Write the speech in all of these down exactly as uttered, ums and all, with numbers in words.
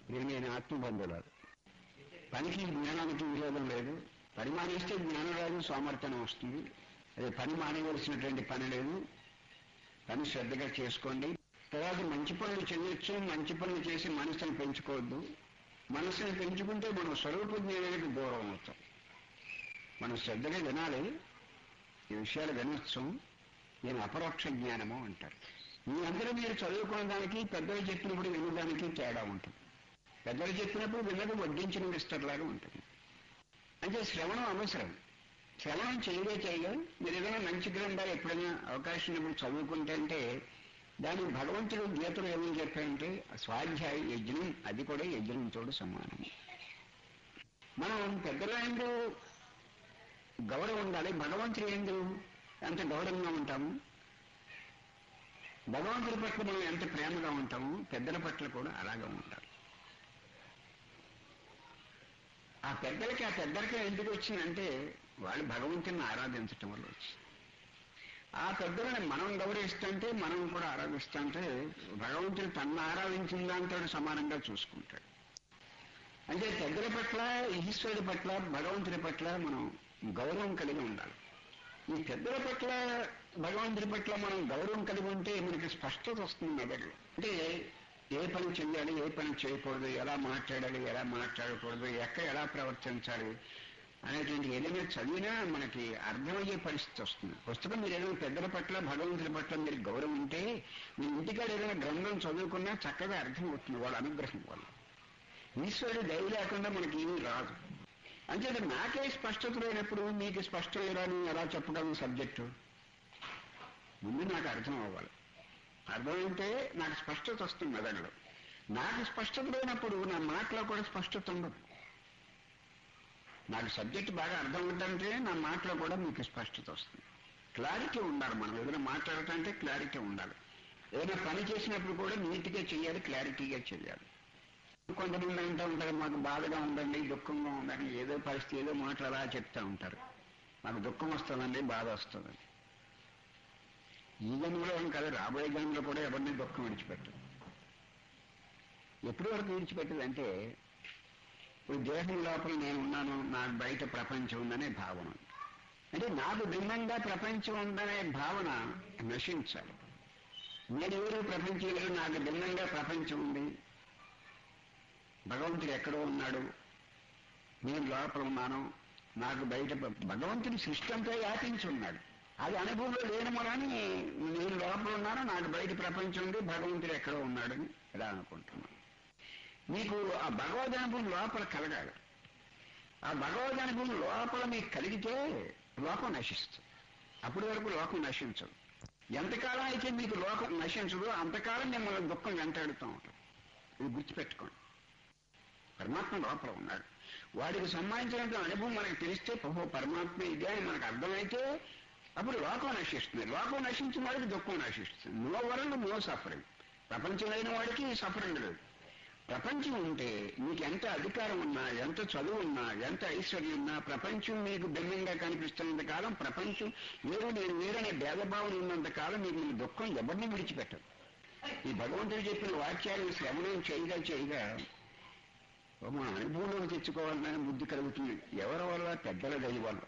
ఇది నేను ఆత్మబంధువురాలు. పనికి జ్ఞానానికి విరోధం లేదు. పని మానేస్తే జ్ఞానం రాదు, సోమర్థనం వస్తుంది. అదే పని మానేవలసినటువంటి పని లేదు. పని శ్రద్ధగా చేసుకోండి. తర్వాత మంచి పనులు చేయొచ్చు. మంచి పనులు చేసి మనసును పెంచుకోవద్దు. మనసుని పెంచుకుంటే మనం స్వరూప జ్ఞానానికి దూరం అవుతాం. మనం శ్రద్ధగా వినాలి. ఈ విషయాలు వినొచ్చు. నేను అపరోక్ష జ్ఞానము అంటారు. మీ అందరూ మీరు చదువుకున్న దానికి పెద్దలు చెప్పినప్పుడు వినడానికి తేడా ఉంటుంది. పెద్దలు చెప్పినప్పుడు విన్నది వడ్డించిన మిస్టర్లాగా ఉంటుంది. అంటే శ్రవణం అవసరం. శ్రవణం చేయలే చేయగా మీరు ఏదైనా మంచి గ్రంథాలు ఎప్పుడైనా అవకాశం ఉన్నప్పుడు చదువుకుంటే అంటే దాని భగవంతుడు గీతలు ఏమని చెప్పారంటే స్వాధ్యాయ యజ్ఞం, అది కూడా యజ్ఞంతో సమానం. మనం పెద్దల ఎందు గౌరవం ఉండాలి. భగవంతుడు ఎందు ఎంత గౌరవంగా ఉంటాము, భగవంతుడి పట్ల మనం ఎంత ప్రేమగా ఉంటాము, పెద్దల పట్ల కూడా అలాగే ఉండాలి. ఆ పెద్దలకి ఆ పెద్దలకి ఎందుకు వచ్చిందంటే వాళ్ళు భగవంతుని ఆరాధించటం వల్ల వచ్చింది. ఆ పెద్దలని మనం గౌరవిస్తుంటే మనం కూడా ఆరాధిస్తుంటే భగవంతుడు తనను ఆరాధించిన దాంతో సమానంగా చూసుకుంటాడు. అంటే పెద్దల పట్ల, ఈశ్వరుడి పట్ల, భగవంతుడి పట్ల మనం గౌరవం కలిగి ఉండాలి. ఈ పెద్దల పట్ల, భగవంతుడి పట్ల మనం గౌరవం కలిగి ఉంటే మనకి స్పష్టత వస్తుంది మెదడులో. అంటే ఏ పని చెయ్యాలి, ఏ పని చేయకూడదు, ఎలా మాట్లాడాలి, ఎలా మాట్లాడకూడదు, ఎక్కడ ఎలా ప్రవర్తించాలి అనేటువంటి ఏదైనా చదివినా మనకి అర్థమయ్యే పరిస్థితి వస్తుంది. పుస్తకం మీరు ఏదైనా పెద్దల పట్ల, భగవంతుడి పట్ల మీరు గౌరవం ఉంటే మీ ఇంటికాడ ఏదైనా గ్రంథం చదువుకున్నా చక్కగా అర్థమవుతుంది వాళ్ళ అనుగ్రహం వల్ల. ఈశ్వరుడు దయ లేకుండా మనకి ఏమీ రాదు. అంచేత నాకే స్పష్టత లేనప్పుడు మీకు స్పష్టం లేదని ఎలా చెప్పగలను సబ్జెక్టు? ముందు నాకు అర్థం అవ్వాలి. అర్థమైతే నాకు స్పష్టత వస్తుంది మెదడులో. నాకు స్పష్టత లేనప్పుడు నా మాటలో కూడా స్పష్టత ఉండదు. నాకు సబ్జెక్ట్ బాగా అర్థం అవుతుంటే నా మాటలో కూడా మీకు స్పష్టత వస్తుంది. క్లారిటీ ఉండాలి. మనం ఏదైనా మాట్లాడుతుంటే క్లారిటీ ఉండాలి. ఏదైనా పని చేసినప్పుడు కూడా నీట్గా చేయాలి, క్లారిటీగా చేయాలి. కొంతమంది అంటూ ఉంటారు మాకు బాధగా ఉందండి, దుఃఖంగా ఉందని, ఏదో పరిస్థితి ఏదో మాటలు అలా చెప్తూ ఉంటారు. మాకు దుఃఖం వస్తుందండి, బాధ వస్తుందండి. ఈ జన్మలో కాదు, రాబోయే జన్మలో కూడా ఎవరిని దుఃఖం విడిచిపెట్టదు. ఎప్పటి వరకు విడిచిపెట్టదంటే ఇప్పుడు దేహం లోపల నేను ఉన్నాను, నాకు బయట ప్రపంచం ఉందనే భావన. అంటే నాకు భిన్నంగా ప్రపంచం ఉందనే భావన నశించాలి. నేను ఎవరు ప్రపంచం లేదు, నాకు భిన్నంగా ప్రపంచం ఉంది, భగవంతుడు ఎక్కడో ఉన్నాడు, నేను లోపల ఉన్నాను, నాకు బయట భగవంతుడి సృష్టి అంతా వ్యాపించి ఉన్నాడు. అది అనుభవంలో లేని మొలని నేను లోపల ఉన్నాను, నాకు బయట ప్రపంచం ఉంది, భగవంతుడు ఎక్కడో ఉన్నాడని ఇలా అనుకుంటున్నాను. మీకు ఆ భగవద్ అనుభవం లోపల కలగాలి. ఆ భగవద్ అనుభవం లోపల మీకు కలిగితే లోకం నశిస్తుంది. అప్పటి వరకు లోకం నశించదు. ఎంతకాలం అయితే మీకు లోకం నశించదు అంతకాలం మిమ్మల్ని దుఃఖం వెంటాడుతూ ఉంటాం. ఇది గుర్తుపెట్టుకోండి. పరమాత్మ లోపల ఉన్నాడు. వాడికి సంబంధించినటువంటి అనుభవం మనకు తెలిస్తే ప్రభు పరమాత్మ ఇదే అని మనకు అర్థమైతే అప్పుడు లోకం నశిస్తుంది. లోకం నశించిన వాడికి దుఃఖం నశిస్తుంది. No world no suffering. ప్రపంచం అయిన వాడికి సఫరింగ్ లేదు. ప్రపంచం ఉంటే మీకు ఎంత అధికారం ఉన్నా, ఎంత చదువు ఉన్నా, ఎంత ఐశ్వర్యం ఉన్నా, ప్రపంచం మీకు భిన్నంగా కనిపిస్తున్నంత కాలం, ప్రపంచం వేరు నేను వేరనే భేదభావం ఉన్నంత కాలం మీకు మీ దుఃఖం ఎవరిని విడిచిపెట్టదు. ఈ భగవంతుడు చెప్పిన వాక్యాలను శ్రవణం చేయగా చేయగా మన అనుభవంలోకి తెచ్చుకోవాలని బుద్ధి కలుగుతుంది. ఎవరి వల్ల? పెద్దల దయ వల్ల.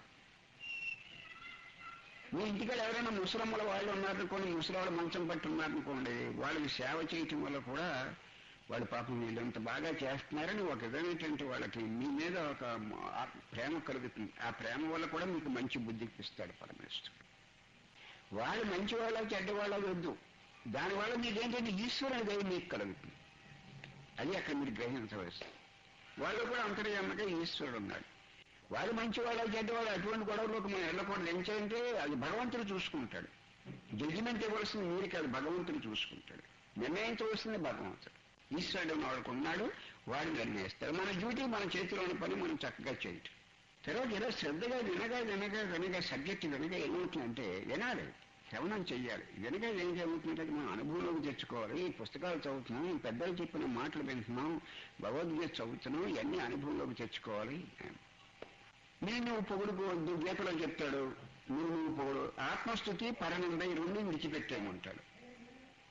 మీ ఇంటికాడ ఎవరైనా ముసలమ్మల వాళ్ళు ఉన్నారనుకోండి, ముసలివాళ్ళు మంచం పట్టి ఉన్నారనుకోండి, వాళ్ళకి సేవ చేయటం వల్ల కూడా వాళ్ళు పాపం వీళ్ళంత బాగా చేస్తున్నారని ఒక విధమైనటువంటి వాళ్ళకి మీ మీద ఒక ప్రేమ కలుగుతుంది. ఆ ప్రేమ వల్ల కూడా మీకు మంచి బుద్ధి ఇస్తాడు పరమేశ్వరుడు. వాళ్ళు మంచి వాళ్ళ చెడ్డవాళ్ళ వద్దు, దానివల్ల మీకేంటంటే ఈశ్వరుని దయ మీకు కలుగుతుంది. అది అక్కడ మీరు గ్రహించవలసి. వాళ్ళు కూడా అంతర్యామగా ఈశ్వరుడు ఉన్నాడు. వాళ్ళు మంచివాళ్ళు చెడ్డవాళ్ళు అటువంటి గొడవలోకి మనం వెళ్ళకూడదు. ఏంటంటే అది భగవంతుడు చూసుకుంటాడు. జడ్జిమెంట్ ఇవ్వాల్సింది మీరు కాదు, భగవంతుడు చూసుకుంటాడు. నిర్ణయించవలసింది భగవంతుడు. ఈశ్వరుడు వాడికి ఉన్నాడు, వాడు నిర్ణయిస్తాడు. మన డ్యూటీ మన చేతిలో ఉన్న పని మనం చక్కగా చేయటం. తర్వాత ఇలా శ్రద్ధగా వినగా వినగా వినగా సబ్జెక్టు వినగా ఏమవుతుందంటే వినాలి, శ్రవణం చెయ్యాలి. వినగా ఏం జరుగుతుందంటే మనం అనుభవంలోకి తెచ్చుకోవాలి. ఈ పుస్తకాలు చదువుతున్నాం, పెద్దలు చెప్పిన మాటలు వింటున్నాం, భగవద్గీత చదువుతున్నాం, ఇవన్నీ అనుభవంలోకి తెచ్చుకోవాలి. నేను నువ్వు పొగుడుకోవద్దు, గీతలో చెప్తాడు. నువ్వు నువ్వు పొగుడు, ఆత్మస్థుతి పరనంద ఈ రెండు విడిచిపెట్టేయమంటాడు.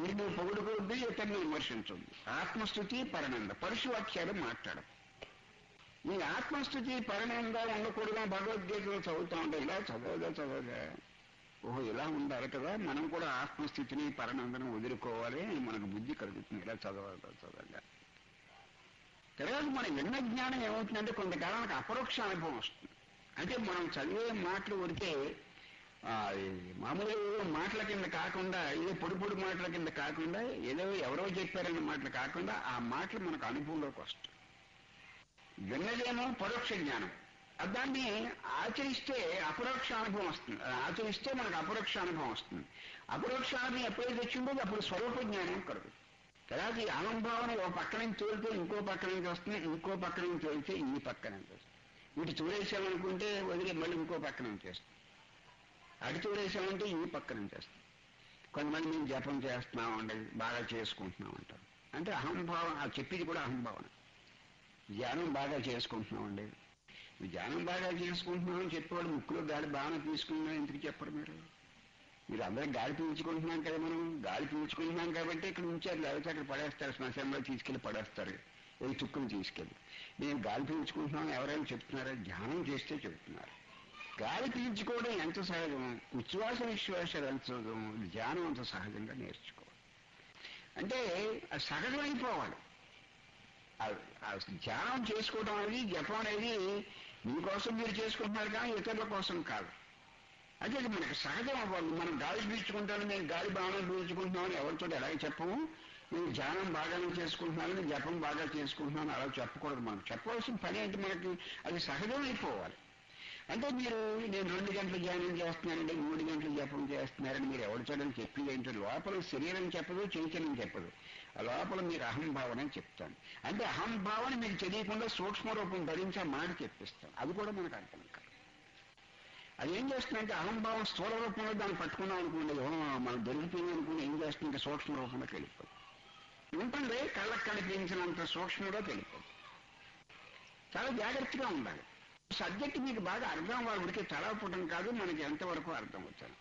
నిన్ను పొగుడుకోవద్దు, ఇతరుని విమర్శించొద్దు. ఆత్మస్థుతి పరనంద పరుషు వాక్యాలు మాట్లాడదు. ఈ ఆత్మస్థుతి పరనంద ఉండకూడదు. భగవద్గీతలో చదువుతా ఉంటే ఇలా చదవగా చదవగా ఓహో ఇలా ఉండాలి కదా, మనం కూడా ఆత్మస్థితిని పరనందను వదులుకోవాలి, మనకు బుద్ధి కలుగుతుంది ఇలా చదవగా చదవగా. తర్వాత మన విన్న జ్ఞానం ఏమవుతుందంటే కొంతకాలానికి అపరోక్ష అనుభవం వస్తుంది. అంటే మనం చదివే మాటలు ఉడితే మామూలుగా మాటల కింద కాకుండా, ఏదో పొడి పొడి మాటల కింద కాకుండా, ఏదో ఎవరో చెప్పారన్న మాటలు కాకుండా ఆ మాటలు మనకు అనుభవంలోకి వస్తాయి. విన్నదేమో పరోక్ష జ్ఞానం, దాన్ని ఆచరిస్తే అపరోక్ష అనుభవం వస్తుంది. ఆచరిస్తే మనకు అపరోక్ష అనుభవం వస్తుంది. అపరోక్ష అనుభవం ఎప్పుడైతే వచ్చిందో అప్పుడు స్వరూప జ్ఞానం కలుగుతుంది. తర్వాత ఈ అనుభవం ఒక పక్క నుంచి తోలితే ఇంకో పక్క నుంచి వస్తుంది, ఇంకో పక్క నుంచి తోలితే ఈ పక్క నుంచి వస్తుంది. ఇటు తోలేసామనుకుంటే వదిలే మళ్ళీ ఇంకో పక్క నుంచి వస్తుంది, అటు తోలేసామంటే ఈ పక్క నుంచి వస్తుంది. కొంతమంది మేము జపం చేస్తున్నాం అంటే బాగా చేసుకుంటున్నాం అంటారు. అంటే అహంభావం, ఆ చెప్పేది కూడా అహంభావన. ధ్యానం బాగా చేసుకుంటున్నామండి, ధ్యానం బాగా చేసుకుంటున్నామని చెప్పేవాడు ముక్కులో గాలి బాగా తీసుకున్నాం ఎందుకు చెప్పరు మీరు? మీరు అందరూ గాలి పీల్చుకుంటున్నాం కదా, మనం గాలి పీల్చుకుంటున్నాం కాబట్టి ఇక్కడ ఉంచారు, లేకపోతే అక్కడ పడేస్తారు, శ్మశానంలో తీసుకెళ్ళి పడేస్తారు, ఈ చుక్కలు తీసుకెళ్ళి. మేము గాలి పీల్చుకుంటున్నాం ఎవరైనా చెప్తున్నారా? ధ్యానం చేస్తే చెప్తున్నారు. గాలి పీల్చుకోవడం ఎంత సహజం, ఉచ్ఛ్వాస విశ్వాసాలు ఎంత సహజం, ధ్యానం అంత సహజంగా నేర్చుకోవాలి. అంటే అది సహజమైపోవాలి. ధ్యానం చేసుకోవడం అనేది, జపం అనేది మీకోసం మీరు చేసుకుంటున్నారు కానీ ఇతరుల కోసం కాదు. అంటే అది మనకు సహజం అవ్వాలి. మనం గాలి పీల్చుకుంటాను, నేను గాలి బాగానే పీల్చుకుంటున్నామని ఎవరితో ఎలాగ చెప్పము. నేను ధ్యానం బాగానే చేసుకుంటున్నాను, జపం బాగా చేసుకుంటున్నాను అలా చెప్పకూడదు. మనం చెప్పవలసిన పని ఏంటి, మనకి అది సహజం అయిపోవాలి. అంటే మీరు నేను రెండు గంటలు ధ్యానం చేస్తున్నానండి, మూడు గంటలు జపం చేస్తున్నారని మీరు ఎవరు చూడని చెప్పి ఏంటో లోపల శరీరం చెప్పదు, చైతన్యం చెప్పదు, ఆ లోపల మీరు అహంభావన అని చెప్తాను. అంటే అహంభావన మీకు తెలియకుండా సూక్ష్మ రూపం ధరించి ఆ మాట చెప్పిస్తాను. అది కూడా మనకు అర్థం కాదు. అది ఏం చేస్తుందంటే అహంభావం స్థూల రూపంలో దాన్ని పట్టుకున్నాం అనుకోండి, మనం దొరికిపోయింది అనుకుని ఏం చేస్తుందంటే సూక్ష్మ రూపంలోకి వెళ్ళిపోతుంది. ఉంటుంది కళ్ళకు కనిపించినంత సూక్ష్మంలో వెళ్ళిపోతుంది. చాలా జాగ్రత్తగా ఉండాలి. సబ్జెక్ట్ మీకు బాగా అర్థం వాళ్ళకి తలపుటం కాదు, మనకి ఎంతవరకు అర్థం అవుతారు.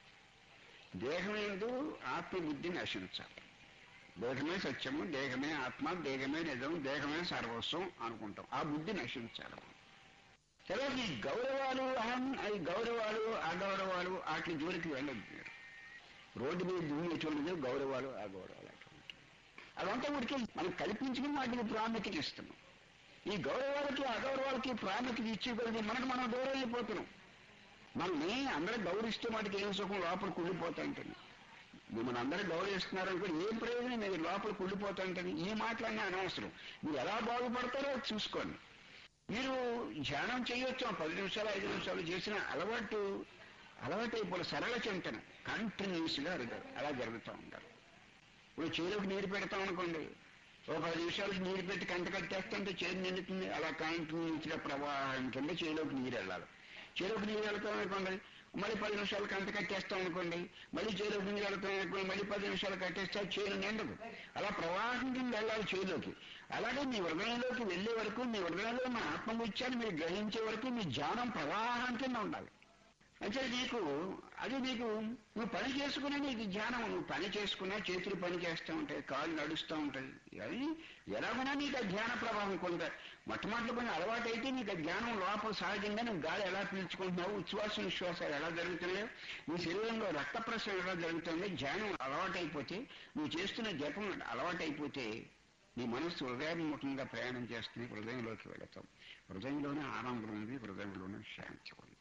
దేహమేందు ఆత్మబుద్ధి నశించాలి. దేహమే సత్యము, దేహమే ఆత్మ, దేహమే నిజం, దేహమే సర్వస్వం అనుకుంటాం. ఆ బుద్ధి నశించాలి. తర్వాత ఈ గౌరవాలు అహం, ఈ గౌరవాలు అగౌరవాలు వాటి జోలికి వెళ్ళదు. మీరు రోడ్డు మీద దుమ్ము చూడదు, గౌరవాలు అగౌరవాలు అటువంటి అదంతా ఉడికి మనం కల్పించుకుని వాటికి ప్రాముఖ్యత ఇస్తున్నాం. ఈ గౌరవాలకి అగౌరవాలకి ప్రాముఖ్యత ఇచ్చేకొలది మనకు మనం దూరం అయిపోతున్నాం. మనల్ని అందరూ గౌరవిస్తే వాటికి ఏం సుఖం లోపల కుళ్ళిపోతా ఉంటుంది. మిమ్మల్ని అందరూ గౌరవిస్తున్నారనుకో ఏం ప్రయోజనం, మీరు లోపల కుళ్ళిపోతా ఉంటుంది. ఈ మాటలన్నీ అనవసరం. మీరు ఎలా బాగుపడతారో చూసుకోండి. మీరు ధ్యానం చేయొచ్చు, పది నిమిషాలు ఐదు నిమిషాలు చేసిన అలవాటు అలవాటు అయిపోయి సరళ చింతన కంటిన్యూస్గా అడుగుతారు. అలా జరుగుతూ ఉంటారు. ఇప్పుడు చేలోకి నీరు పెడతాం అనుకోండి, ఒక పది నిమిషాలు నీరు పెట్టి కంట కట్టేస్తుంటే చేరు నిండుతుంది. అలా కంటిన్యూస్గా ప్రవాహం కింద చేలోకి నీరు వెళ్ళాలి. చేలోకి నీరు వెళ్తాం అనుకోండి, మళ్ళీ పది నిమిషాలు కంట కట్టేస్తాం అనుకోండి, మళ్ళీ చేలోకి నీరు వెళ్తాం అనుకోండి, మళ్ళీ పది నిమిషాలు కట్టేస్తే చేరు నిండదు. అలా ప్రవాహం కింద వెళ్ళాలి చేలోకి. అలాగే మీ హృదయంలోకి వెళ్ళే వరకు, మీ హృదయంలో మా ఆత్మవిచ్యాన్ని మీరు గ్రహించే వరకు మీ జ్ఞానం ప్రవాహం కింద ఉండాలి. అంటే నీకు అది నీకు నువ్వు పని చేసుకునే నీకు జ్ఞానం, నువ్వు పని చేసుకున్నా చేతులు పని చేస్తూ ఉంటాయి, కాళ్ళు నడుస్తూ ఉంటాయి. అది ఎలాగున్నా నీకు ఆ జ్ఞాన ప్రవాహం కొంత మొట్టమొదటి కొన్ని అలవాటు అయితే నీకు ఆ జ్ఞానం లోపల సహజంగా నువ్వు గాలి ఎలా పీల్చుకుంటున్నావు, ఉచ్ఛ్వాస విశ్వాసాలు ఎలా జరుగుతున్నాయో, నీ శరీరంలో రక్త ప్రసరణ ఎలా జరుగుతుంది, జ్ఞానం అలవాటు అయిపోతే, నువ్వు చేస్తున్న జపం అలవాటు అయిపోతే నీ మనస్సు హృదయముఖంగా ప్రయాణం చేస్తుంది. హృదయంలోకి వెళతాం. హృదయంలోనే ఆనందం ఉంది, హృదయంలోనే శాంతి ఉంది.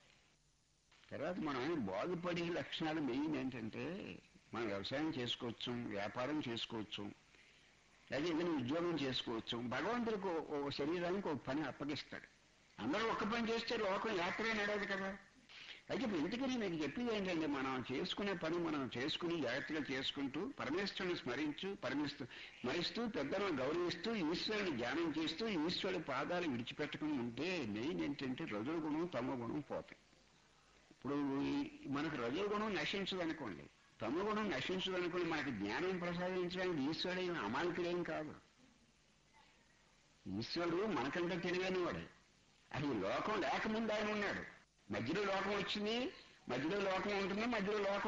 తర్వాత మనం బాగుపడే లక్షణాలు మెయిన్ ఏంటంటే మనం వ్యవసాయం చేసుకోవచ్చు, వ్యాపారం చేసుకోవచ్చు, లేదా ఏదైనా ఉద్యోగం చేసుకోవచ్చు. భగవంతుడికి ఒక శరీరానికి ఒక పని అప్పగిస్తాడు. అందరూ ఒక్క పని చేస్తే లోకం యాత్రే నడవదు కదా. అయితే ఇప్పుడు ఎందుకని మీకు చెప్పేది ఏంటంటే మనం చేసుకునే పని మనం చేసుకుని జాగ్రత్తగా చేసుకుంటూ పరమేశ్వరుని స్మరించు పరమేశ్వరు స్మరిస్తూ పెద్దలను గౌరవిస్తూ ఈశ్వరుని ధ్యానం చేస్తూ ఈశ్వరుడి పాదాలు విడిచిపెట్టకుండా ఉంటే మెయిన్ ఏంటంటే రజోగుణం తమో గుణం పోతాయి. ఇప్పుడు మనకు రజోగుణం నశించదు అనుకోండి, తమోగుణం నశించదు అనుకోండి, మనకి జ్ఞానం ప్రసాదించడానికి ఈశ్వరుడు అమాయకుడేం కాదు. ఈశ్వరుడు మనకంటే తెలివైన వాడే. అది లోకం లేకముందు ఆయన ఉన్నాడు. మధ్యలో లోకం వచ్చింది, మధ్యలో లోకం ఉంటుంది, మధ్యలో లోకం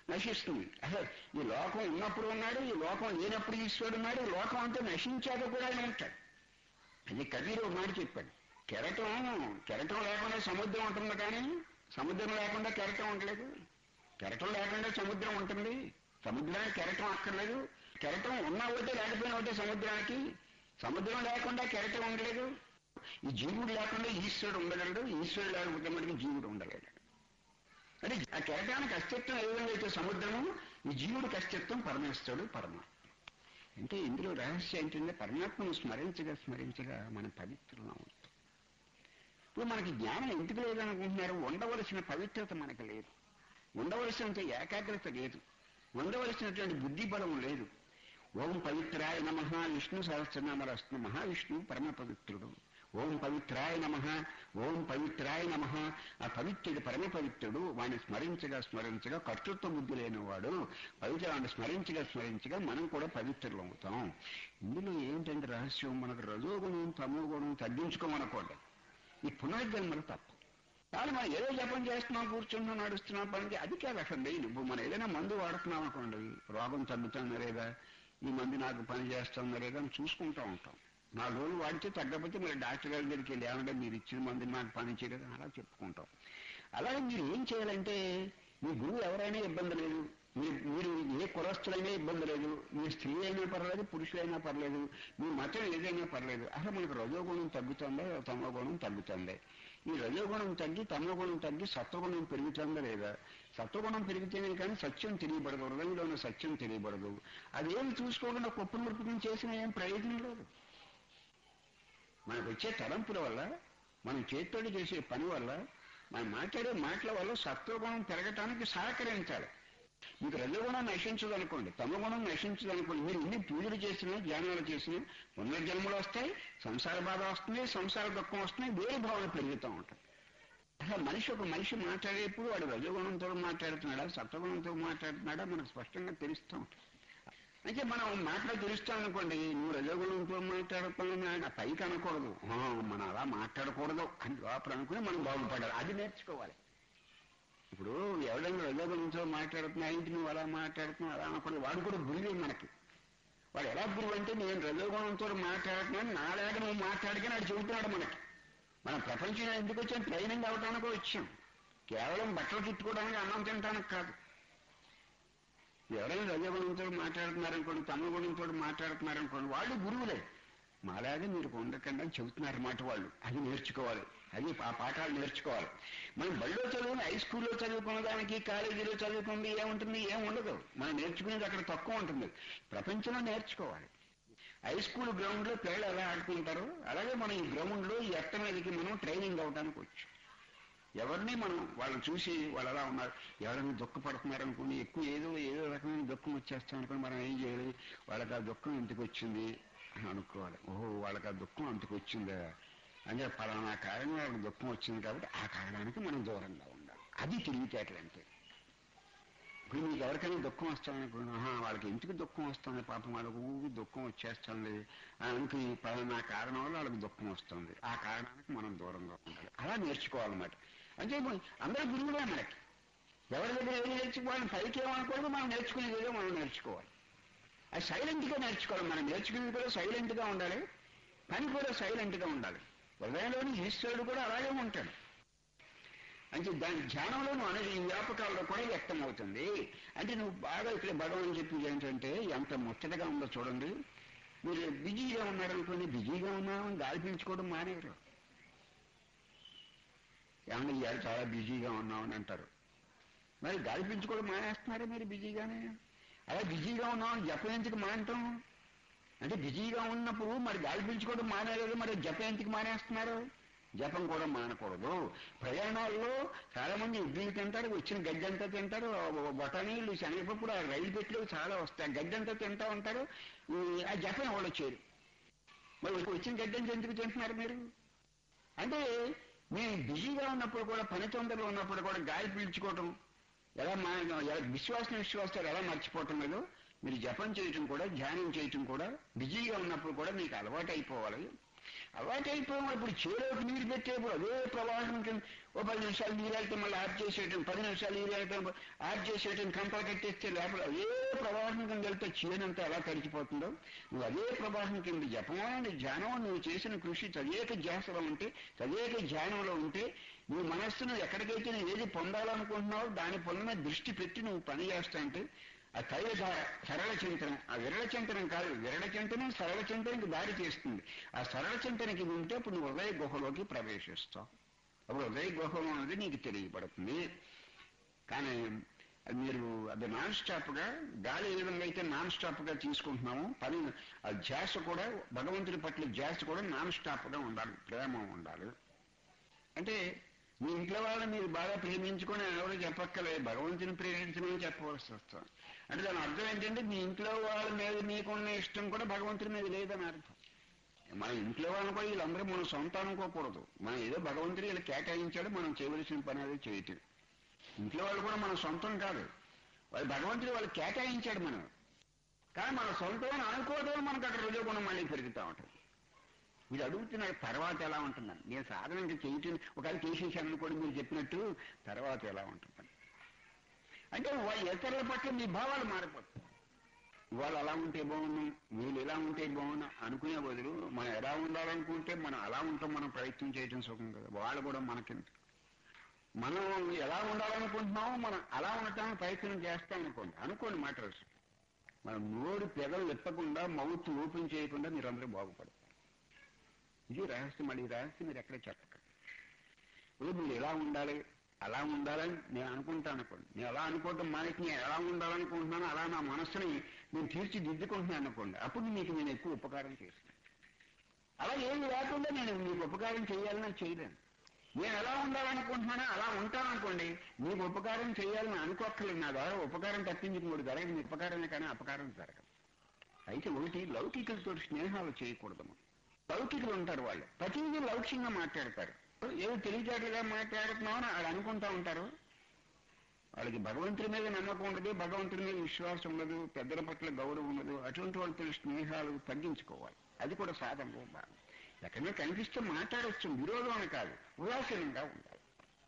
నశిస్తుంది. అసలు ఈ లోకం ఉన్నప్పుడు ఉన్నాడు, ఈ లోకం లేనప్పుడు ఈశ్వరుడు ఉన్నాడు, ఈ లోకం అంతా నశించాక కూడా ఆయన ఉంటాడు. అది కబీర్ ఒక మాట చెప్పాడు, కెరటం కెరటం లేకుండా సముద్రం ఉంటుంది, కానీ సముద్రం లేకుండా కెరటం ఉండలేదు. కెరటం లేకుండా సముద్రం ఉంటుంది, సముద్రానికి కెరటం అక్కర్లేదు. కెరటం ఉన్నా ఒకటే లేకపోయినా ఒకటే సముద్రానికి. సముద్రం లేకుండా కెరటం ఉండలేదు. ఈ జీవుడు లేకుండా ఈశ్వరుడు ఉండగలడు, ఈశ్వరుడు లేకపోతే మనకి జీవుడు ఉండలేడు. అంటే ఆ కెరటానికి అస్తిత్వం ఏ విధంగా అయితే సముద్రము, ఈ జీవుడికి అస్తిత్వం పరమేశ్వరుడు పరమాత్మ. అంటే ఇందులో రహస్యం ఏంటంటే పరమాత్మను స్మరించగా స్మరించగా మనం పవిత్రంగా ఉంటాం. ఇప్పుడు మనకి జ్ఞానం ఎందుకు లేదనుకుంటున్నారు? ఉండవలసిన పవిత్రత మనకు లేదు, ఉండవలసినంత ఏకాగ్రత లేదు, ఉండవలసినటువంటి బుద్ధి బలం లేదు. ఓం పవిత్రాయ నమః విష్ణు సహస్రనామ రత్న మహావిష్ణువు పరమ పవిత్రుడు. ఓం పవిత్రాయ నమః, ఓం పవిత్రాయ నమః. ఆ పవిత్రుడు పరమ పవిత్రుడు, వాడిని స్మరించగా స్మరించగా కర్తృత్వ బుద్ధి లేనివాడు. పవిత్రాన్ని స్మరించగా స్మరించగా మనం కూడా పవిత్రులు అవుతాం. ఇందులో ఏంటంటే రహస్యం, మనకు రజోగుణం తమో గుణం తగ్గించుకోమనకూడదు. ఈ పునర్జన్మలు తప్పు. కానీ మనం ఏదో జపం చేస్తున్నాం, కూర్చున్నాం, నడుస్తున్నాం, పని అది కాదు అసలు మెయిన్. ఇప్పుడు మనం ఏదైనా మందు వాడుతున్నాం అనుకోండి, రోగం తగ్గుతుందా లేదా, ఈ మందు నాకు పని చేస్తుందా లేదా అని చూసుకుంటూ ఉంటాం. నాలుగు రోజులు వాడితే తగ్గకపోతే మరి డాక్టర్ గారి దగ్గరికి వెళ్ళి ఏమంటే మీరు ఇచ్చిన మందు నాకు పని చేయలేదు అలా చెప్పుకుంటాం. అలాగే మీరు ఏం చేయాలంటే, మీ గురువు ఎవరైనా ఇబ్బంది లేదు, మీరు మీరు ఏ కులస్తులైనా ఇబ్బంది లేదు, మీ స్త్రీ అయినా పర్లేదు, పురుషులైనా పర్లేదు, మీ మతం ఏదైనా పర్లేదు. అసలు మనకు రజోగుణం తగ్గుతుందా తమో గుణం తగ్గుతుందా? ఈ రజోగుణం తగ్గి తమో గుణం తగ్గి సత్వగుణం పెరుగుతుందా లేదా? సత్వగుణం పెరిగితేనే కానీ సత్యం తెలియబడదు, హృదయంలో ఉన్న సత్యం తెలియబడదు. అదేం చూసుకోకుండా కుప్ప నృపకం చేసినా ఏం ప్రయోజనం లేదు. మనకు వచ్చే తలంపుల వల్ల, మనం చేత్తోడి చేసే పని వల్ల, మనం మాట్లాడే మాటల వల్ల సత్వగుణం పెరగటానికి సహకరించాలి. మీకు రజోగుణం నశించదు అనుకోండి, తమగుణం నశించదు అనుకోండి, మీరు ఇన్ని పూజలు చేసినా ధ్యానాలు చేసినా పునర్జన్మలు వస్తాయి, సంసార బాధ వస్తుంది, సంసార దుఃఖం వస్తున్నాయి, వేరే భావన పెరుగుతూ ఉంటాయి. అసలు మనిషి ఒక మనిషి మాట్లాడేప్పుడు వాడు రజోగుణంతో మాట్లాడుతున్నాడా సత్వగుణంతో మాట్లాడుతున్నాడా మనకు స్పష్టంగా తెలుస్తూ ఉంటుంది. అయితే మనం మాటలు తెలుస్తాం అనుకోండి, నువ్వు రజోగుణంతో మాట్లాడుతున్నా పైకి అనకూడదు, మనం అలా మాట్లాడకూడదు అని లోపల అనుకుని మనం బాగుపడాలి. అది నేర్చుకోవాలి. ఇప్పుడు ఎవరైనా రజోగుణంతో మాట్లాడుతున్నా, ఏంటి నువ్వు అలా మాట్లాడుతున్నావు అలా అనకూడదు. వాడు కూడా గురువే మనకి. వాడు ఎలా గురువు అంటే, నేను రజోగుణంతో మాట్లాడుతున్నాను నాలాగ నువ్వు మాట్లాడితే నాడు చెబుతున్నాడు మనకి. మనం ప్రపంచం ఎందుకు వచ్చాం? ట్రైనింగ్ అవటానికి వచ్చాం, కేవలం బట్టలు చుట్టుకోవడానికి, అన్నం తినడానికి కాదు. ఎవరైనా రజోగుణంతో మాట్లాడుతున్నారనుకోండి, తమ గుణంతో మాట్లాడుతున్నారనుకోండి, వాళ్ళు గురువులే. మాలాగే మీరు ఉండకండి అని చెబుతున్నారన్నమాట వాళ్ళు. అది నేర్చుకోవాలి, అది ఆ పాఠాలు నేర్చుకోవాలి. మనం బడిలో చదువుకుని హై స్కూల్లో చదువుకున్న దానికి కాలేజీలో చదువుకుంది ఏముంటుంది? ఏం ఉండదు. మనం నేర్చుకునేది అక్కడ తక్కువ ఉంటుంది. ప్రపంచంలో నేర్చుకోవాలి. హై స్కూల్ గ్రౌండ్లో పిల్లలు ఎలా ఆడుకుంటారో అలాగే మనం ఈ గ్రౌండ్లో ఈ ఎత్త మీదకి మనం ట్రైనింగ్ అవడానికి వచ్చు. ఎవరిని మనం వాళ్ళని చూసి వాళ్ళు ఎలా ఉన్నారు, ఎవరైనా దుఃఖపడుతున్నారు అనుకుని, ఎక్కువ ఏదో ఏదో రకమైన దుఃఖం వచ్చేస్తాం అనుకుని మనం ఏం చేయాలి? వాళ్ళకి ఆ దుఃఖం ఇంటికి వచ్చింది అని అనుకోవాలి. ఓహో వాళ్ళకి ఆ దుఃఖం అంతకు వచ్చిందా అంటే పలానా కారణం వాళ్ళకి దుఃఖం వచ్చింది కాబట్టి ఆ కారణానికి మనం దూరంగా ఉండాలి. అది తెలివితేటలు అంటే. ఇప్పుడు మీకు ఎవరికైనా దుఃఖం వస్తామనుకోండి, ఆహా వాళ్ళకి ఇంటికి దుఃఖం వస్తుంది, పాపం వాళ్ళకు ఊరికి దుఃఖం వచ్చేస్తుంది అనుకు పలానా కారణం వల్ల వాళ్ళకి దుఃఖం వస్తుంది, ఆ కారణానికి మనం దూరంగా ఉండాలి. అలా నేర్చుకోవాలన్నమాట. అంటే అందరూ గురువులే మనకి. ఎవరి దగ్గర ఏది నేర్చుకోవాలి, పైకి ఏమనుకోవడం, మనం నేర్చుకునేది ఏదో మనం నేర్చుకోవాలి. అది సైలెంట్గా నేర్చుకోవాలి. మనం నేర్చుకునేది కూడా సైలెంట్గా ఉండాలి, పని కూడా సైలెంట్గా ఉండాలి. హృదయంలోని ఈశ్వరుడు కూడా అలాగే ఉంటాడు. అంటే దాని ధ్యానంలోనూ అనేది ఈ వ్యాపకాల్లో కూడా వ్యక్తం అవుతుంది. అంటే నువ్వు బాగా ఇక్కడ భగవాన్ చెప్పింది ఏంటంటే, ఎంత ముచ్చటగా ఉందో చూడండి. మీరు బిజీగా ఉన్నారనుకోండి, బిజీగా ఉన్నామని గాలి పీల్చుకోవడం మానేరు. ఏమన్నా ఇవాళ చాలా బిజీగా ఉన్నామని అంటారు. మరి గాలి పీల్చుకోవడం మానేస్తున్నారా మీరు బిజీగానే? అలా బిజీగా ఉన్నామని జపం ఎందుకు మానటం? అంటే బిజీగా ఉన్నప్పుడు మరి గాలి పీల్చుకోవడం మానేలేదు, మరి జపం ఎందుకు మానేస్తున్నారు? జపం కూడా మానకూడదు. ప్రయాణాల్లో చాలా మంది ఇడ్లీలు తింటారు, వచ్చిన గడ్డంతా తింటారు, బఠానీలు శనగపప్పుడు ఆ రైలు పెట్లు చాలా వస్తాయి, గడ్డంతా తింటా ఉంటారు. ఆ జపం ఎవరు వచ్చారు? మరి వచ్చిన గడ్డంతా ఎందుకు తింటున్నారు మీరు? అంటే మేము బిజీగా ఉన్నప్పుడు కూడా, పని తొందరలో ఉన్నప్పుడు కూడా గాలి పీల్చుకోవటం ఎలా మా విశ్వాసం విశ్వాసాలు ఎలా మర్చిపోవటం లేదు. మీరు జపం చేయటం కూడా, ధ్యానం చేయటం కూడా బిజీగా ఉన్నప్పుడు కూడా మీకు అలవాటు అయిపోవాలి. అలవాటు అయిపోయాం. ఇప్పుడు చేలోకి నీరు పెట్టేప్పుడు అదే ప్రవాహం కింద ఓ పది నిమిషాలు నీరు వెళ్తే మళ్ళీ ఆఫ్ చేసేయటం, పది నిమిషాలు నీరు వెళ్తే ఆఫ్ చేసేయటం, కంపలు కట్టేస్తే లేకపోతే అదే ప్రవాహం కింద వెళ్తే చేనంతా ఎలా తడిచిపోతుందో నువ్వు అదే ప్రవాహం కింద జపమానండి ధ్యానం నువ్వు చేసిన కృషి తదేక ధ్యాసలో ఉంటే, తదేక ధ్యానంలో ఉంటే నువ్వు మనస్సును ఎక్కడికైతే నువ్వు ఏది పొందాలనుకుంటున్నావో దాని పొందిన దృష్టి పెట్టి నువ్వు పని చేస్తా అంటే ఆ తైలధార సరళ చింతన, ఆ విరళ చింతనం కాదు, విరళ చింతనం సరళ చింతనకి దారి చేస్తుంది. ఆ సరళ చింతనకి ఉంటే అప్పుడు నువ్వు హృదయ గుహలోకి ప్రవేశిస్తావు. అప్పుడు హృదయ గుహలో ఉన్నది నీకు తెలియబడుతుంది. కానీ మీరు అది నాన్ స్టాప్ గా గాలి ఏ విధంగా అయితే నాన్ స్టాప్ గా తీసుకుంటున్నాము పని ఆ ధ్యాస కూడా భగవంతుడి పట్ల ధ్యాస కూడా నాన్ స్టాప్ గా ఉండాలి, ప్రేమ ఉండాలి. అంటే మీ ఇంట్లో వాళ్ళని మీరు బాగా ప్రేమించుకొని ఎవరో చెప్పక్కర్లేదు, భగవంతుని ప్రేమించమని చెప్పవలసి వస్తుంది. అంటే దాని అర్థం ఏంటంటే మీ ఇంట్లో వాళ్ళ మీద మీకున్న ఇష్టం కూడా భగవంతుని మీద లేదని అర్థం. మన ఇంట్లో వాళ్ళని కూడా వీళ్ళందరూ మనం సొంత అనుకోకూడదు. మనం ఏదో భగవంతుడు వీళ్ళు కేటాయించాడు, మనం చేయవలసిన పని అది చేయటం. ఇంట్లో వాళ్ళు కూడా మన సొంతం కాదు, వాళ్ళు భగవంతుడు వాళ్ళు కేటాయించాడు మనం. కానీ మన సొంతం అనుకోవడం మనకు అక్కడ రుజుగుణం మళ్ళీ పెరుగుతూ ఉంటుంది. మీరు అడుగుతున్నారు తర్వాత ఎలా ఉంటుందని. నేను సాధన ఇంకా చేయటం ఒకవేళ చేసేసాను కూడా మీరు చెప్పినట్టు తర్వాత ఎలా ఉంటుందని అంటే ఇతరుల పట్ల మీ భావాలు మారిపోతాయి. వాళ్ళు అలా ఉంటే బాగున్నాం, వీళ్ళు ఎలా ఉంటే బాగున్నా అనుకునే బదులు మనం ఎలా ఉండాలనుకుంటే మనం అలా ఉంటాం, మనం ప్రయత్నం చేయటం సుఖం కదా. వాళ్ళు కూడా మనకింత మనం ఎలా ఉండాలనుకుంటున్నామో మనం అలా ఉండటానికి ప్రయత్నం చేస్తాం అనుకోండి అనుకోండి మాట మనం నోరు పెదలు విప్పకుండా మౌత్ ఓపెన్ చేయకుండా మీరు అందరూ బాగుపడతారు. ఇది రహస్యం. మళ్ళీ రహస్యం మీరు ఎక్కడ చెప్పకండి. ఇప్పుడు మీరు ఎలా ఉండాలి అలా ఉండాలని నేను అనుకుంటాను అనుకోండి, నేను అలా అనుకోవటం మానేసి నేను ఎలా ఉండాలనుకుంటున్నాను అలా నా మనస్సుని నేను తీర్చిదిద్దుకుంటున్నాను అనుకోండి, అప్పుడు మీకు నేను ఎక్కువ ఉపకారం చేస్తాను. అలా ఏమి లేకుండా నేను మీకు ఉపకారం చేయాలని చేయలేను. నేను ఎలా ఉండాలనుకుంటున్నానో అలా ఉంటాను అనుకోండి, మీకు ఉపకారం చేయాలని అనుకోక్కర్లేదు. నా ద్వారా ఉపకారం తప్పించుకోడు జరగదు, మీ ఉపకారమే కానీ అపకారం జరగదు. అయితే ఒకటి లౌకికులతో స్నేహాలు చేయకూడదు. లౌకికులు ఉంటారు, వాళ్ళు ప్రతిదీ లౌక్యంగా మాట్లాడతారు, ఏదో తెలివితేటలుగా మాట్లాడుతున్నామని వాళ్ళు అనుకుంటా ఉంటారు. వాళ్ళకి భగవంతుడి మీద నమ్మకం ఉండదు, భగవంతుడి మీద విశ్వాసం ఉండదు, పెద్దల పట్ల గౌరవం ఉండదు. అటువంటి వాళ్ళతో స్నేహాలు తగ్గించుకోవాలి. అది కూడా సాధనలో భాగం. ఎక్కడైనా కనిపిస్తే మాట్లాడవచ్చు, విరోధం అని కాదు, ఉదాసీనంగా ఉండాలి.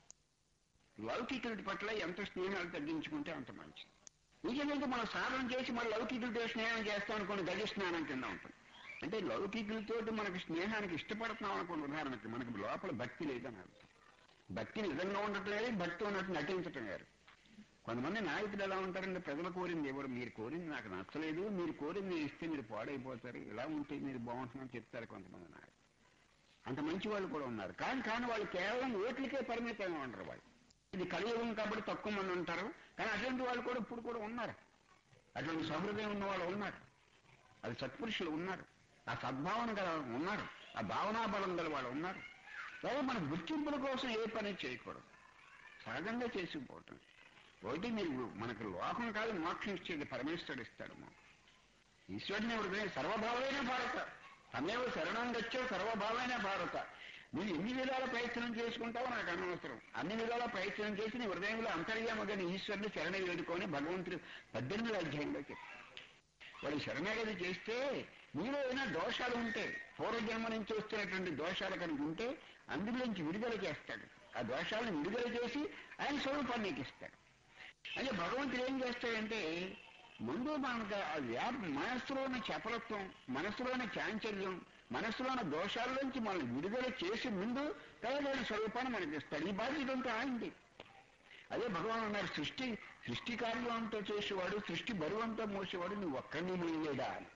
లౌకికుల పట్ల ఎంత స్నేహాలు తగ్గించుకుంటే అంత మంచిది. నిజంగా మనం సాధన చేసి మన లౌకికులతో స్నేహం చేస్తాం అనుకోండి, గజ స్నానం కింద ఉంటుంది. అంటే లౌకికులతో మనకు స్నేహానికి ఇష్టపడుతున్నాం అనుకోండి, ఉదాహరణకి మనకు లోపల భక్తి లేదని అర్థం. భక్తి నిజంగా ఉండటం లేదు, భక్తి ఉన్నట్టు నటించటం లేదు. కొంతమంది నాయకులు ఎలా ఉంటారంటే ప్రజలు కోరింది ఎవరు, మీరు కోరింది నాకు నచ్చలేదు, మీరు కోరింది ఇస్తే మీరు పాడైపోతారు, ఇలా ఉంటే మీరు బాగుంటుందని చెప్తారు కొంతమంది నాయకులు. అంత మంచి వాళ్ళు కూడా ఉన్నారు. కానీ కానీ వాళ్ళు కేవలం ఓట్లకే పరిమితంగా ఉంటారు. వాళ్ళు ఇది కలియుగం కాబట్టి తక్కువ మంది ఉంటారు, కానీ అటువంటి వాళ్ళు కూడా ఇప్పుడు కూడా ఉన్నారు. అటువంటి సహృదయం ఉన్న వాళ్ళు ఉన్నారు, అది సత్పురుషులు ఉన్నారు, ఆ సద్భావన గల ఉన్నారు, ఆ భావనా బలం గల వాళ్ళు ఉన్నారు. లేదా మన గుర్తింపుల కోసం ఏ పని చేయకూడదు, సహజంగా చేసుకుపోవటం. ఒకటి మీరు మనకు లోకం కాదు మోక్షం ఇచ్చేది పరమేశ్వరుడు ఇస్తాడు. ఈశ్వరుని హృదయం సర్వభావైన భారత తమేవ శరణం గచ్చో సర్వభావైన భారత. నువ్వు ఎన్ని విధాల ప్రయత్నం చేసుకుంటావో నాకు అనవసరం. అన్ని విధాల ప్రయత్నం చేసి నీ హృదయంలో అంతర్యామగని ఈశ్వరుని శరణ వేడుకొని భగవంతుడు పద్దెనిమిది అధ్యాయంలో చెప్తాడు. వాడు శరణాగతి చేస్తే మీలో ఏమైనా దోషాలు ఉంటే, పూర్వజన్మ నుంచి వస్తున్నటువంటి దోషాలు కనుక ఉంటే అందులోంచి విడుదల చేస్తాడు. ఆ దోషాలను విడుదల చేసి ఆయన స్వరూపాన్ని నీకు ఇస్తాడు. అంటే భగవంతుడు ఏం చేస్తాడంటే ముందు మనకు ఆ వ్యాప మనస్సులోని చపలత్వం, మనస్సులోని చాంచల్యం, మనస్సులోని దోషాల్లోంచి మనం విడుదల చేసి ముందు తనదైన స్వరూపాన్ని మనకి ఇస్తాడు. ఈ బాధ్యత అంతా ఆయనది. అదే భగవాన్ అన్నారు, సృష్టి సృష్టి కార్యం అంతా చేసేవాడు, సృష్టి బరువు అంతా మోసేవాడు నువ్వు ఒక్కడిని మొయ్యలేడా అని.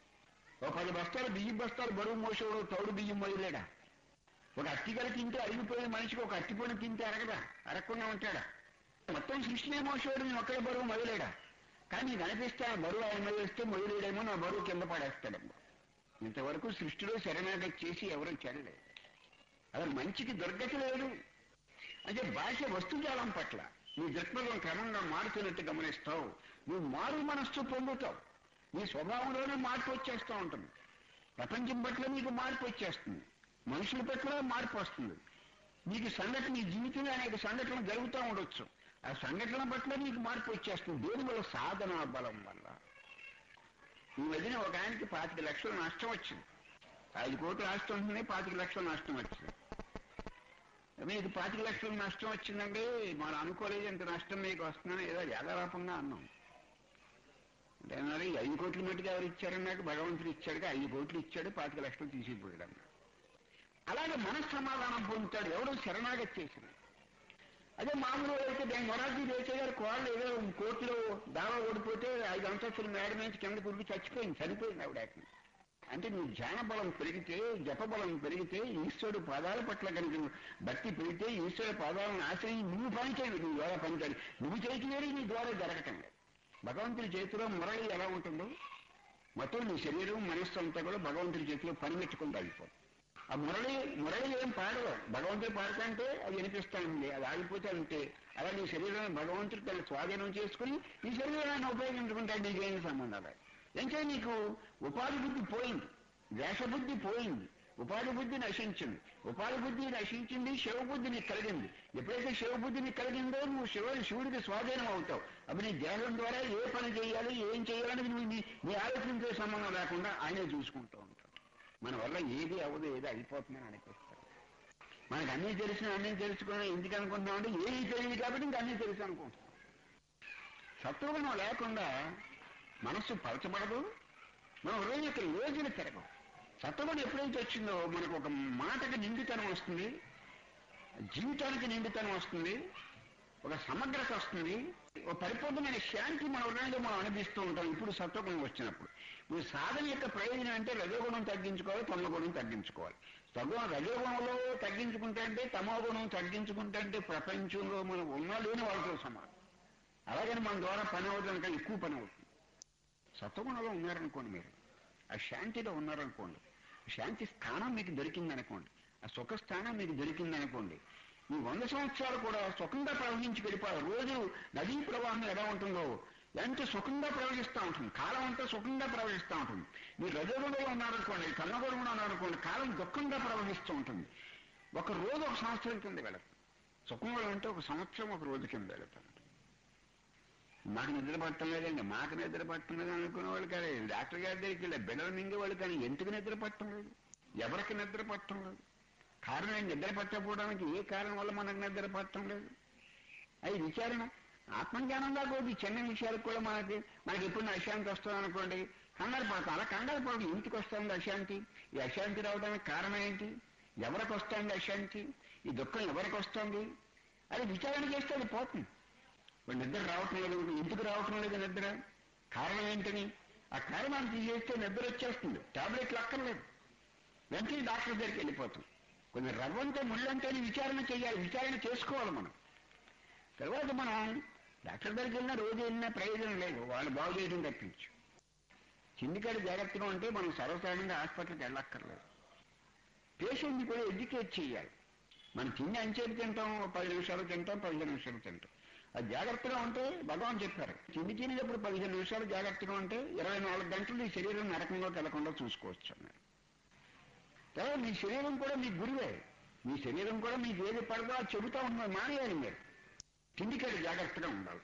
ఒక పది బస్తాలు బియ్యం బస్తాలు బరువు మోసేవాడు తౌడు బియ్యం మొయ్యలేడా? ఒక అట్టికలు తింటే అరిగిపోయిన మనిషికి ఒక అట్టిపోయిన తింటే అరగదా? అరగకుండా ఉంటాడా? మొత్తం సృష్టినే మోసేవాడు నేను ఒక్కడే బరువు మొయ్యలేడా? కానీ నీకు అనిపిస్తే ఆ బరువు ఆయన మొయ్యేస్తే మొయ్యలేడేమో, నా బరువు కింద పడేస్తాడేమో. ఇంతవరకు సృష్టిలో శరణాగతి చేసి ఎవరూ చెడలేదు. అసలు మంచికి దుర్గతి లేదు. అంటే భాష వస్తుజాలం పట్ల నీ దృక్పథం క్రమంగా మారుతున్నట్టు గమనిస్తావు. నువ్వు మారు మనస్సు పొందుతావు. నీ స్వభావంలోనే మార్పు వచ్చేస్తూ ఉంటుంది. ప్రపంచం పట్ల నీకు మార్పు వచ్చేస్తుంది, మనుషుల పట్ల మార్పు వస్తుంది. నీకు సంఘటన నీ జీవితంలో అనేక సంఘటనలు జరుగుతూ ఉండొచ్చు. ఆ సంఘటన పట్ల నీకు మార్పు వచ్చేస్తుంది. దేని వల్ల? సాధనా బలం వల్ల. ఈ మధ్యన ఒక ఆయనకి పాతిక లక్షలు నష్టం వచ్చింది. ఐదు కోట్లు ఆస్తి ఉంటుంది, పాతిక లక్షలు నష్టం వచ్చింది. మీకు పాతిక లక్షలు నష్టం వచ్చిందంటే మనం అనుకోలేదు ఇంత నష్టం మీకు వస్తుందని ఏదో యాదారూపంగా అన్నాం. అంటే అన్నారు ఐదు కోట్ల మట్టుకు ఎవరు ఇచ్చారన్నాక భగవంతుడు ఇచ్చాడు, ఐదు కోట్లు ఇచ్చాడు, పాతిక లక్షలు తీసిపోయాడు అన్నాడు. అలాగే మనస్సమాధానం పొందుతాడు ఎవడో శరణాగతి చేసిన. అదే మామూలు అయితే దాని మొరాజీ దేశ గారు కోళ్ళు ఏదో కోర్టులో దావా ఓడిపోతే ఐదు అంతస్తులు మేడ నుంచి కింద కురికి చచ్చిపోయింది, చనిపోయింది ఆవిడ. అంటే నువ్వు ధ్యాన బలం పెరిగితే, జప బలం పెరిగితే, ఈశ్వరుడు పాదాల పట్ల కనుక భక్తి పెరిగితే, ఈశ్వరుడు పాదాలను ఆశ్రయించి నువ్వు పని చేయాలి, నీ ద్వారా పని చేయాలి. నువ్వు చేతి వేడి నీ ద్వారా జరగటం లేదు. భగవంతుడి చేతిలో మురళి ఎలా ఉంటుందో మొత్తం నీ శరీరం మనస్సు అంతా కూడా భగవంతుడి చేతిలో పని పెట్టుకుంటూ అయిపోతుంది. ఆ మురళి మురళి ఏం పాడదు, భగవంతుడు పాడకంటే అది వినిపిస్తానండి, అది ఆగిపోతే అంతే. అలా నీ శరీరాన్ని భగవంతుడు తన స్వాధీనం చేసుకుని నీ శరీరాన్ని ఉపయోగించుకుంటాడు, నీకేం సంబంధాలు. ఎంచే నీకు ఉపాధి బుద్ధి పోయింది, వేషబుద్ధి పోయింది, ఉపాధి బుద్ధి నశించింది. ఉపాధి బుద్ధి నశించింది, శివబుద్ధి నీకు కలిగింది. ఎప్పుడైతే శివబుద్ధి నీకు కలిగిందో నువ్వు శివ శివుడికి స్వాధీనం అవుతావు. అప్పుడు నీ దేహం ద్వారా ఏ పని చేయాలి, ఏం చేయాలని నువ్వు నీ నీ ఆలోచించే సంబంధం లేకుండా ఆయనే చూసుకుంటూ ఉంటావు. మన వల్ల ఏది అవ్వదు, ఏది అయిపోతుందని అనిపిస్తాడు. మనకు అన్నీ తెలిసిన అన్నీ తెలుసుకుని ఎందుకు అనుకుంటున్నాం అంటే ఏది తెలియదు కాబట్టి ఇంక అన్నీ తెలుసు అనుకుంటున్నాం. సత్వగుణం లేకుండా మనస్సు పలచబడదు, మన హృదయం యొక్క రోజులు తిరగవు. సత్వగుణం ఎప్పుడైతే వచ్చిందో మనకు ఒక మాటకి నిండుతనం వస్తుంది, జీవితానికి నిండుతనం వస్తుంది, ఒక సమగ్రత వస్తుంది, ఒక పరిపూర్ణమైన శాంతి మన హృదయంలో మనం అనుభవిస్తూ ఉంటాం. ఇప్పుడు సత్వగుణం వచ్చినప్పుడు ఇప్పుడు సాధన యొక్క ప్రయోజనం అంటే రజోగుణం తగ్గించుకోవాలి, తమోగుణం తగ్గించుకోవాలి. సగుణ రజోగుణంలో తగ్గించుకుంటే అంటే తమోగుణం తగ్గించుకుంటే అంటే ప్రపంచంలో మనం ఉన్నా లేని వాళ్ళతో సమానం. అలాగని మన ద్వారా పని అవుతుంది కానీ ఎక్కువ పని అవుతుంది. సత్వగుణంలో ఉన్నారనుకోండి, మీరు ఆ శాంతిలో ఉన్నారనుకోండి, శాంతి స్థానం మీకు దొరికిందనుకోండి, ఆ సుఖ స్థానం మీకు దొరికిందనుకోండి, ఈ వంద సంవత్సరాలు కూడా సుఖంగా ప్రవహించి వెళ్ళిపోవాలి. రోజు నదీ ప్రవాహం ఎలా ఉంటుందో ఎంత సుఖంగా ప్రవహిస్తూ ఉంటుంది, కాలం అంతా సుఖంగా ప్రవహిస్తూ ఉంటుంది. మీరు రజోగుణంలో ఉన్నారనుకోండి, కన్నగుణంలో ఉన్నారనుకోండి, కాలం దుఃఖంగా ప్రవహిస్తూ ఉంటుంది. ఒక రోజు ఒక సంవత్సరం కింద వెళుతుంది. సుఖంగా ఉంటే ఒక సంవత్సరం ఒక రోజు కింద వెళుతుంది. మాకు నిద్ర పట్టడం లేదండి, మాకు నిద్ర పట్టడం లేదు అనుకునే వాళ్ళు కానీ డాక్టర్ గారి దగ్గరికి వెళ్ళి బిడ్డలు మింగేవాళ్ళు కానీ ఎందుకు నిద్ర పట్టడం లేదు, ఎవరికి నిద్ర పట్టడం లేదు. కారణం నిద్ర పట్టకపోవడానికి ఏ కారణం వల్ల మనకు నిద్ర పట్టడం లేదు? అది విచారణ. ఆత్మజ్ఞానంగా కొద్ది చిన్న విషయాలకు కూడా మనకి మనకి ఎప్పుడు అశాంతి వస్తుంది అనుకోండి, కంగారు పడతాం. అలా కంగారు పడదు. ఇంటికి వస్తుంది అశాంతి, ఈ అశాంతి రావడానికి కారణం ఏంటి, ఎవరికి వస్తుంది అశాంతి, ఈ దుఃఖం ఎవరికి వస్తుంది, అది విచారణ చేస్తే అది పోతుంది. నిద్ర రావటం లేదు, ఎందుకు రావటం లేదు నిద్ర, కారణం ఏంటని ఆ కారణాన్ని తీసేస్తే నిద్ర వచ్చేస్తుంది. టాబ్లెట్లు అక్కర్లేదు, వెంటనే డాక్టర్ దగ్గరికి వెళ్ళిపోతాం. కొంచెం రవ్వంతో ముళ్ళంతో విచారణ చేయాలి, విచారణ చేసుకోవాలి మనం. తర్వాత మనం డాక్టర్ దగ్గరికి వెళ్ళినా రోజు వెళ్ళినా ప్రయోజనం లేదు, వాళ్ళు బాగు చేయడం తప్పించు. కిందికాడి జాగ్రత్తగా ఉంటే మనం సర్వసాధారణంగా హాస్పిటల్కి వెళ్ళక్కర్లేదు. పేషెంట్ని కూడా ఎడ్యుకేట్ చేయాలి. మనం తిండి అంచేది తింటాం, పది నిమిషాలు తింటాం, పదిహేను నిమిషాలు తింటాం. అది జాగ్రత్తగా ఉంటే భగవాన్ చెప్పారు, తిండి తినేటప్పుడు పదిహేను నిమిషాలు జాగ్రత్తగా ఉంటే ఇరవై నాలుగు గంటలు ఈ శరీరం నరకంలోకి వెళ్లకుండా చూసుకోవచ్చు అన్నారు. తర్వాత మీ శరీరం కూడా మీ గురువే, మీ శరీరం కూడా మీకు ఏది పడదో అది చెబుతా ఉన్నది మానేయాలి. మీరు తిండికాడి జాగ్రత్తగా ఉండాలి.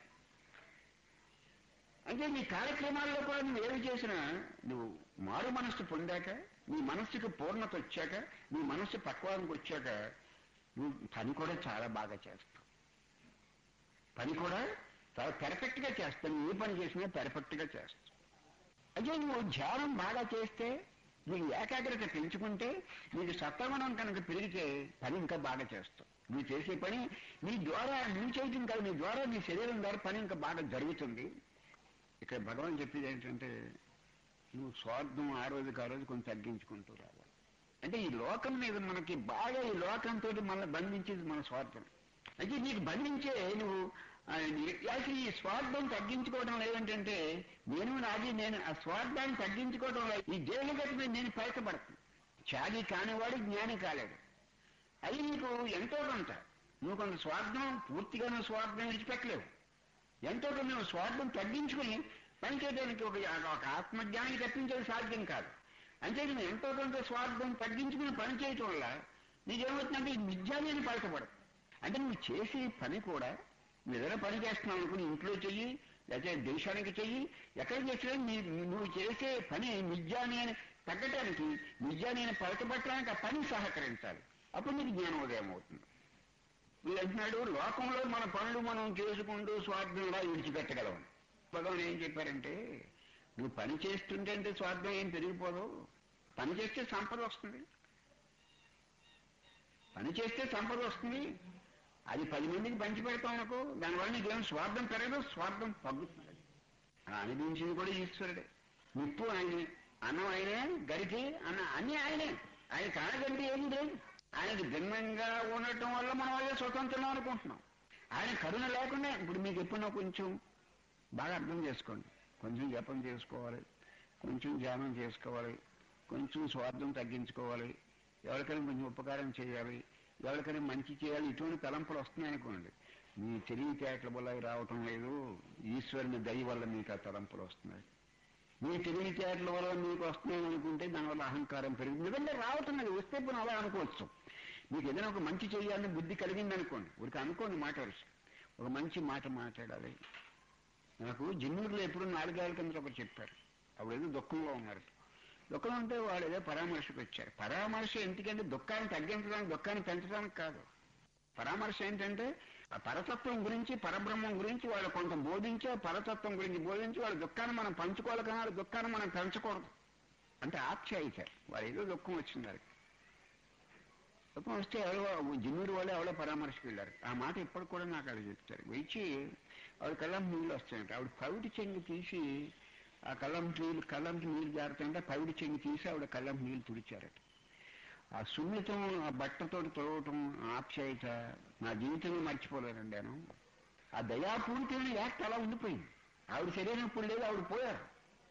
అంటే నీ కార్యక్రమాల్లో కూడా నువ్వు ఏమి చేసినా నువ్వు మారు మనస్సు పొందాక, నీ మనస్సుకి పూర్ణత వచ్చాక, నీ మనస్సు పక్వానికి వచ్చాక నువ్వు పని కూడా చాలా బాగా చేస్తావు. పని కూడా చాలా పెర్ఫెక్ట్ గా చేస్తాను. ఏ పని చేసినా పెర్ఫెక్ట్ గా చేస్తావు. అదే నువ్వు ధ్యానం బాగా చేస్తే, నీకు ఏకాగ్రత పెంచుకుంటే, నీకు సత్వగుణం కనుక పెరిగితే పని ఇంకా బాగా చేస్తావు. నువ్వు చేసే పని నీ ద్వారా నువ్వు చేయటం కాదు, నీ ద్వారా నీ శరీరం ద్వారా పని ఇంకా బాగా జరుగుతుంది. ఇక్కడ భగవాన్ చెప్పేది ఏంటంటే, నువ్వు స్వార్థం ఆ రోజుకి ఆ రోజు కొంచెం తగ్గించుకుంటూ రావాలి. అంటే ఈ లోకం మీద మనకి బాగా ఈ లోకంతో మనల్ని బంధించేది మన స్వార్థం. అయితే నీకు బంధించే నువ్వు అసలు ఈ స్వార్థం తగ్గించుకోవడం లేదంటే, నేను నాది నేను ఆ స్వార్థాన్ని తగ్గించుకోవడం లేదు. ఈ దేహగత మీద నేను పైకపడుతుంది. త్యాగి కానివాడు జ్ఞాని కాలేడు. అది నీకు ఎంతో కొంత నువ్వు కొంత స్వార్థం, పూర్తిగా నువ్వు స్వార్థం విడిచిపెట్టలేవు. ఎంతో కొంత నువ్వు స్వార్థం తగ్గించుకుని పనిచేయడానికి ఒక ఒక ఆత్మజ్ఞానికి తప్పించేది సాధ్యం కాదు. అంటే నువ్వు ఎంతో కొంత స్వార్థం తగ్గించుకుని పని చేయటం వల్ల నీకేమవుతుందంటే ఈ మిథ్యాన్ని పలకపడదు. అంటే నువ్వు చేసే పని కూడా నువ్వు ఏదైనా పని చేస్తున్నావు అనుకుని ఇంట్లో చెయ్యి, లేకపోతే దేశానికి చెయ్యి, ఎక్కడ చేసినా నీ నువ్వు చేసే పని మిథ్యాని అని తగ్గటానికి విద్య నేను పలకబట్టడానికి ఆ పని సహకరించాలి. అప్పుడు నీకు జ్ఞానోదయం అవుతుంది. వీడు అంటున్నాడు లోకంలో మన పనులు మనం చేసుకుంటూ స్వార్థంలా విడిచిపెట్టగలం. భగవాన్ ఏం చెప్పారంటే నువ్వు పని చేస్తుంటే అంటే స్వార్థం ఏం పెరిగిపోదు. పని చేస్తే సంపద వస్తుంది. పని చేస్తే సంపద వస్తుంది. అది పది మందికి పంచి పెడతాం అనుకో, దానివల్ల నీకేం స్వార్థం పెరగదు, స్వార్థం తగ్గుతుంది. అనిపించింది కూడా ఈశ్వరుడే. నిప్పు ఆయనే, అన్నం ఆయనే, గరికి అన్న అన్నీ ఆయనే. ఆయన కానగంటే ఏం లేదు. ఆయనకి భిన్నంగా ఉండటం వల్ల మనం అదే స్వతంత్రం అనుకుంటున్నాం. ఆయన కరుణ లేకుండా ఇప్పుడు మీకు ఎప్పుడో కొంచెం బాగా అర్థం చేసుకోండి. కొంచెం జపం చేసుకోవాలి, కొంచెం ధ్యానం చేసుకోవాలి, కొంచెం స్వార్థం తగ్గించుకోవాలి, ఎవరికైనా కొంచెం ఉపకారం చేయాలి, ఎవరికైనా మంచి చేయాలి, ఇటువంటి తలంపులు వస్తున్నాయనుకోండి. మీ తెలివితేటల వల్ల రావటం లేదు, ఈశ్వరుని దయ వల్ల మీకు ఆ తలంపులు వస్తున్నాయి. మీ తెలివితేటల వల్ల మీకు వస్తున్నాయని అనుకుంటే దానివల్ల అహంకారం పెరుగుతుంది. ఎందుకంటే రావటం వస్తే ఇప్పుడు అలా అనుకోవచ్చు. మీకు ఏదైనా ఒక మంచి చేయాలని బుద్ధి కలిగింది అనుకోండి, ఊరికి అనుకోండి మాట వరుస ఒక మంచి మాట మాట్లాడాలి. నాకు జిన్నూరులో ఎప్పుడు నాలుగేళ్ల కింద ఒకరు చెప్పారు. అప్పుడు ఏదో దుఃఖంలో ఉన్నారు. దుఃఖం అంటే వాళ్ళు ఏదో పరామర్శకు వచ్చారు. పరామర్శ ఎందుకంటే దుఃఖాన్ని తగ్గించడానికి, దుఃఖాన్ని పెంచడానికి కాదు. పరామర్శ ఏంటంటే ఆ పరతత్వం గురించి, పరబ్రహ్మం గురించి వాళ్ళు కొంత బోధించి, ఆ పరతత్వం గురించి బోధించి వాళ్ళ దుఃఖాన్ని మనం పంచుకోవాలి, కానీ వాళ్ళ దుఃఖాన్ని మనం పెంచకూడదు. అంటే ఆప్యాయితారు. వాళ్ళు ఏదో దుఃఖం వచ్చింది వారికి. దుఃఖం వస్తే ఎవరో జిన్నూరు వాళ్ళు ఎవరో పరామర్శకు వెళ్ళారు. ఆ మాట ఇప్పటికి కూడా నాకు అది చెప్తారు. వచ్చి ఆవిడ కళ్ళం నీళ్ళు వస్తాయంట. ఆవిడ పవిటి చెంగి తీసి ఆ కళ్ళం నీళ్ళు కళ్ళంకి నీళ్ళు జారుతుంటే పవిటి చెంగి తీసి ఆవిడ కళ్ళం నీళ్ళు తుడిచారట. ఆ సున్నితం, ఆ బట్టతో తొడవటం, ఆప్యాయత నా జీవితంలో మర్చిపోలేనండి నేను. ఆ దయాపూరితమైన యాక్ట్ అలా ఉండిపోయింది. ఆవిడ శరీరం ఇప్పుడు లేదు, ఆవిడ పోయారు.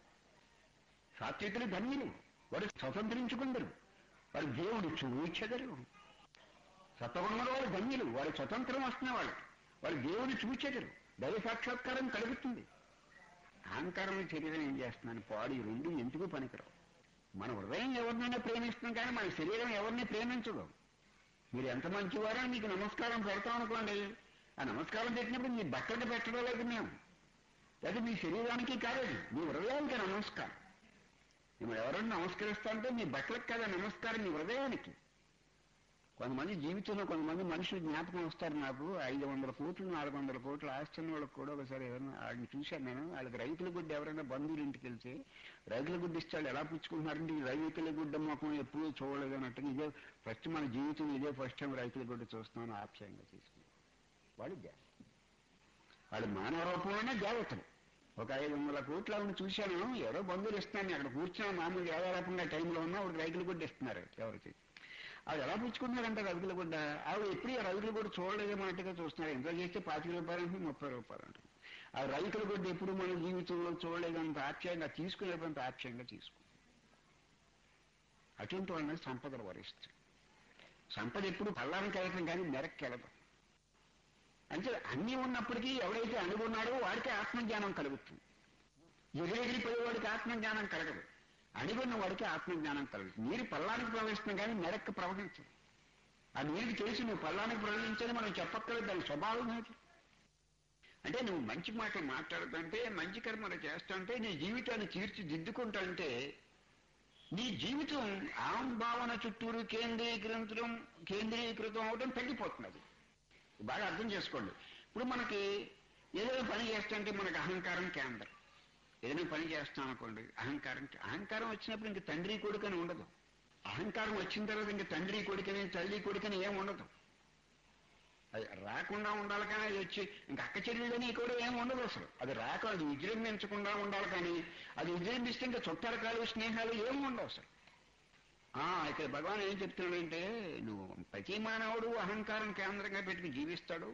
సాత్వికులు ధన్యులు, వాడు స్వతంత్రించుకుందరు, వాడు దేవుడు చూచెదరు. సత్వగుణంలో వాడు ధన్యులు, వాడు స్వతంత్రం వస్తున్న వాళ్ళు, వాడు దేవుడు చూచెదరు, దైవ సాక్షాత్కారం కలుగుతుంది. అహంకారం శరీరం ఏం చేస్తున్నాను పాడు, ఈ రెండు ఎందుకు పనికిరావు. మన హృదయం ఎవరినైనా ప్రేమిస్తున్నాం, కానీ మన శరీరం ఎవరిని ప్రేమించదు. మీరు ఎంత మంచివారో మీకు నమస్కారం పెడతాం అనుకోండి, ఆ నమస్కారం పెట్టినప్పుడు మీ బట్టలు పెట్టడం లేదు మేము, లేదా మీ శరీరానికి కాలేదు, మీ హృదయానికి నమస్కారం. మిమ్మల్ని ఎవరైనా నమస్కరిస్తా అంటే మీ బట్టలకు కదా నమస్కారం, మీ హృదయానికి. కొంతమంది జీవితంలో కొంతమంది మనుషులు జ్ఞాపకం వస్తారు నాకు. ఐదు వందల కోట్లు నాలుగు వందల కోట్లు ఆస్తున్న వాళ్ళకి కూడా ఒకసారి ఎవరైనా వాళ్ళని చూశాను నేను. వాళ్ళకి రైతుల గుడ్డ ఎవరైనా బంధువులు ఇంటికి వెళ్తే రైతుల గుడ్డ ఇస్తే వాళ్ళు ఎలా పుచ్చుకుంటున్నారంటే ఈ రైతుల గుడ్డ మొక్కం ఎప్పుడూ చూడలేదు అన్నట్టుగా ఇదే ఫస్ట్ మన జీవితం, ఇదే ఫస్ట్ టైం రైతుల గుడ్డ చూస్తున్నాను ఆప్యాయంగా తీసుకుని. వాళ్ళు దేవతలు, వాళ్ళు మానవ రూపంలోనే దేవతలు. ఒక ఐదు వందల కోట్ల ఆవిడ చూశాను. ఎవరో బంధువులు ఇస్తున్నాను, అక్కడ కూర్చున్నా మామూలు యాదారూపంగా టైంలో ఉన్నా ఆవిడ రైతుల గుడ్డ ఇస్తున్నారు. ఎవరికి ఆవిడ ఎలా పుచ్చుకుంటున్నారంటే రవికులు గుడ్డ, ఆవిడ ఎప్పుడు ఆ రవికులు గుడ్డ చూడలేదన్నట్టుగా చూస్తున్నారు. ఎంత చేస్తే పాతిక రూపాయలు అంటే ముప్పై రూపాయలు అంటారు. ఆ రైతుల గుడ్డ ఎప్పుడు మన జీవితంలో చూడలేదంత ఆప్యాయంగా తీసుకునేంత ఆప్యాయంగా తీసుకు. అటువంటి వాళ్ళని సంపదలు వరిస్తుంది. సంపద ఎప్పుడు పల్లానికి వెళ్ళటం కానీ మెరక్కి వెళ్ళదు. అంటే అన్నీ ఉన్నప్పటికీ ఎవడైతే అనుకున్నాడో వాడికి ఆత్మజ్ఞానం కలుగుతుంది. ఎగిరెగిరి పోయేవాడికి ఆత్మజ్ఞానం కలగదు. అణిగున్న వాడికి ఆత్మజ్ఞానం కలుగుతుంది. నీరు పల్లానికి ప్రవహిస్తుంది కానీ మెరక్కి ప్రవహించదు. ఆ నీరుకి తెలిసి నువ్వు పల్లానికి ప్రవహించేది మనం చెప్పక్కర్లేదు, దాని స్వభావం ఏంటి అంటే నువ్వు మంచి మాటలు మాట్లాడుతుంటే, మంచి కర్మలు చేస్తుంటే, నీ జీవితాన్ని తీర్చిదిద్దుకుంటుంటే నీ జీవితం ఆంభావన చుట్టూరు కేంద్రీకృతం కేంద్రీకృతం అవడం తగ్గిపోతున్నది. బాగా అర్థం చేసుకోండి. ఇప్పుడు మనకి ఏదైనా పని చేస్తుంటే మనకు అహంకారం కేంద్రం. ఏదైనా పని చేస్తాం అనుకోండి, అహంకారం అహంకారం వచ్చినప్పుడు ఇంక తండ్రి కొడుకని ఉండదు. అహంకారం వచ్చిన తర్వాత ఇంక తండ్రి కొడుకని తల్లి కొడుకని ఏం ఉండదు. అది రాకుండా ఉండాలి కానీ అది వచ్చి ఇంక అక్క చెల్లెలని కూడా ఏం ఉండదు అసలు. అది రాక అది విజృంభించకుండా ఉండాలి కానీ అది విజృంభిస్తే ఇంకా చుట్టాలకాలు స్నేహాలు ఏమి ఉండవు అసలు. ఇక్కడ భగవాన్ ఏం చెప్తున్నాడంటే నువ్వు ప్రతి మానవుడు అహంకారం కేంద్రంగా పెట్టుకుని జీవిస్తాడు.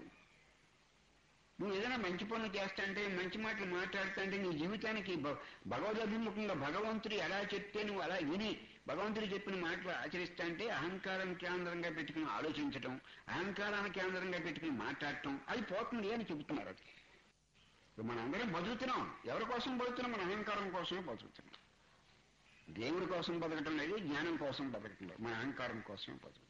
నువ్వు ఏదైనా మంచి పనులు చేస్తాంటే, మంచి మాటలు మాట్లాడుతుంటే నీ జీవితానికి భగవదభిముఖంగా భగవంతుడు ఎలా చెప్తే నువ్వు అలా విని భగవంతుడు చెప్పిన మాటలు ఆచరిస్తాంటే అహంకారం కేంద్రంగా పెట్టుకుని ఆలోచించటం, అహంకారాన్ని కేంద్రంగా పెట్టుకుని మాట్లాడటం అది పోతుంది అని చెబుతున్నారు. అది మనందరం బతుకుతున్నాం. ఎవరి కోసం బతుకుతున్నాం? మన అహంకారం కోసమే బతుకుతున్నాం. దేవుడి కోసం బతకటం లేదు, జ్ఞానం కోసం బతకటం లేదు, మన అహంకారం కోసమే బతుకుతున్నాం.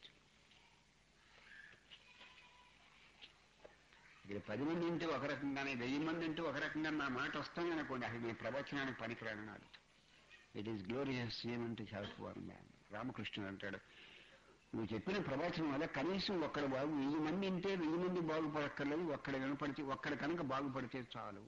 ఇక్కడ పది మంది ఉంటే ఒక రకంగానే, వెయ్యి మంది ఉంటే ఒక రకంగా నా మాట వస్తాను అనుకోండి, అసలు నేను ప్రవచనానికి పనికిరానని అడుగుతాను. ఇట్ ఈస్ గ్లోరియస్ ఏమంటే హ్యావ్ మ్యాన్. రామకృష్ణుడు అంటాడు, నువ్వు చెప్పిన ప్రవచనం వల్ల కనీసం ఒక్కడ బాగు వెయ్యి మంది ఉంటే వెయ్యి మంది బాగుపడక్కర్లేదు, ఒక్కడ వినపడితే ఒక్కడ కనుక బాగుపడితే చాలు.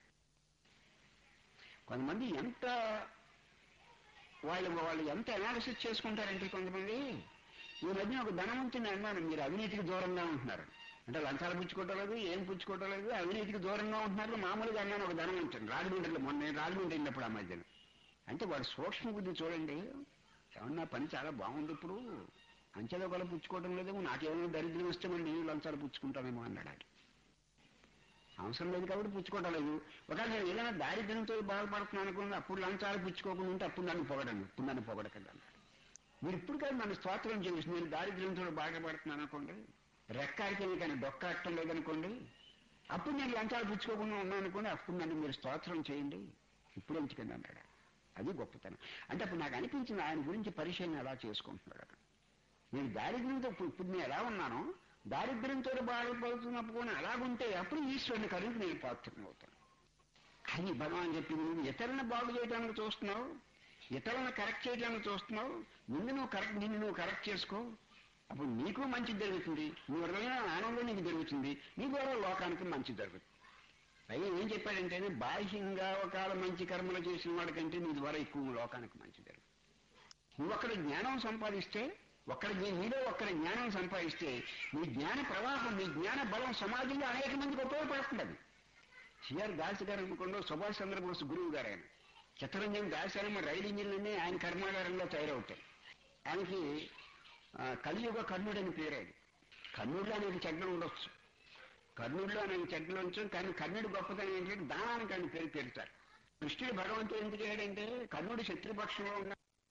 కొంతమంది ఎంత వాళ్ళు వాళ్ళు ఎంత అనాలిసిస్ చేసుకుంటారంటే కొంతమంది, ఈ మధ్య ఒక ధనవంతుని అన్నాను, మీరు అవినీతికి దూరంగా ఉంటున్నారు అంటే లంచాలు పుచ్చుకోవటం లేదు, ఏం పుచ్చుకోవటం లేదు, అవినీతికి దూరంగా ఉంటున్నారు. మామూలుగా అన్నాను ఒక ధనవంతుని రాజమండ్రిలో, మొన్న నేను రాజమండ్రి వెళ్ళినప్పుడు ఆ మధ్యన. అంటే వాడు సూక్ష్మ బుద్ధి చూడండి, ఏమన్నా పని చాలా బాగుంది, ఇప్పుడు అంచెలో కూడా పుచ్చుకోవటం లేదేమో, నాకేమైనా దరిద్రం వస్తే మరి నేను లంచాలు పుచ్చుకుంటానేమో అన్నాడు. ఆయన అవసరం లేదు కాబట్టి పుచ్చుకోవటం లేదు. ఒకవేళ నేను ఏదైనా దారిద్ర్యంతో బాధపడుతున్నాను అనుకున్నది అప్పుడు లంచాలు పుచ్చుకోకుండా ఉంటే అప్పుడు నన్ను పొగడండి, ఇప్పుడు నన్ను పొగడకండి అన్నాడు. మీరు ఇప్పుడు కాదు నన్ను స్తోత్రం చేసి, నేను దారిద్ర్యంతో బాధపడుతున్నాను అనుకోండి, రెక్కాడితే కానీ డొక్కాడటం లేదనుకోండి, అప్పుడు నేను లంచాలు పుచ్చుకోకుండా ఉన్నాను అనుకోండి, అప్పుడు నన్ను మీరు స్తోత్రం చేయండి, ఇప్పుడు ఎందుకండి అన్నాడు. అది గొప్పతనం. అంటే అప్పుడు నాకు అనిపించింది ఆయన గురించి పరిశీలన ఎలా చేసుకుంటున్నాడు. నేను దారిద్ర్యంతో ఇప్పుడు నేను ఎలా ఉన్నానో, దారిద్ర్యంతో బాధపడుతున్నప్పుడు కూడా అలాగుంటే అప్పుడు ఈశ్వరుని కరుణకు నేను పాత్రం అవుతాను. అది భగవాన్ చెప్పింది. నువ్వు ఇతరులను బాగు చేయడానికి చూస్తున్నావు, ఇతరులను కరెక్ట్ చేయడానికి చూస్తున్నావు, ముందు నువ్వు కరెక్ట్ నిన్ను నువ్వు కరెక్ట్ చేసుకో, అప్పుడు నీకు మంచి జరుగుతుంది, నువ్వు హృదయ ఆనందం నీకు జరుగుతుంది, నీ ద్వారా లోకానికి మంచి జరుగుతుంది. పైగా ఏం చెప్పాడంటే, బాహ్యంగా ఒకవేళ మంచి కర్మలు చేసిన వాడికంటే నీ ద్వారా ఎక్కువ లోకానికి మంచి జరుగుతుంది. నువ్వు అక్కడ జ్ఞానం సంపాదిస్తే, ఒక్కడ నీలో ఒక్కడ జ్ఞానం సంపాదిస్తే నీ జ్ఞాన ప్రవాహం, నీ జ్ఞాన బలం సమాజంలో అనేక మందికి ఉపయోగపడుతుంది. అది సిఆర్ దాస్ గారు అనుకోండి, సుభాష్ చంద్రబోస్ గురువు గారు ఆయన. చిత్తరంజన్ దాస్ అని రైలు ఇంజిన్లన్నీ ఆయన కర్మాగారంలో తయారవుతాయి. ఆయనకి కలియుగ కర్ణుడు అని పేరు. అది కర్ణుడిలో అనేక చెడ్డలు ఉండొచ్చు, కర్ణుడిలో అనేక చెడ్డలు ఉండొచ్చు, కానీ కర్ణుడి గొప్పతనం ఏంటంటే దానానికి ఆయన పేరు పెడతారు. కృష్ణుడు భగవంతుడు ఎందుకు అయ్యాడంటే, కర్ణుడు శత్రుపక్షంలో ఉన్న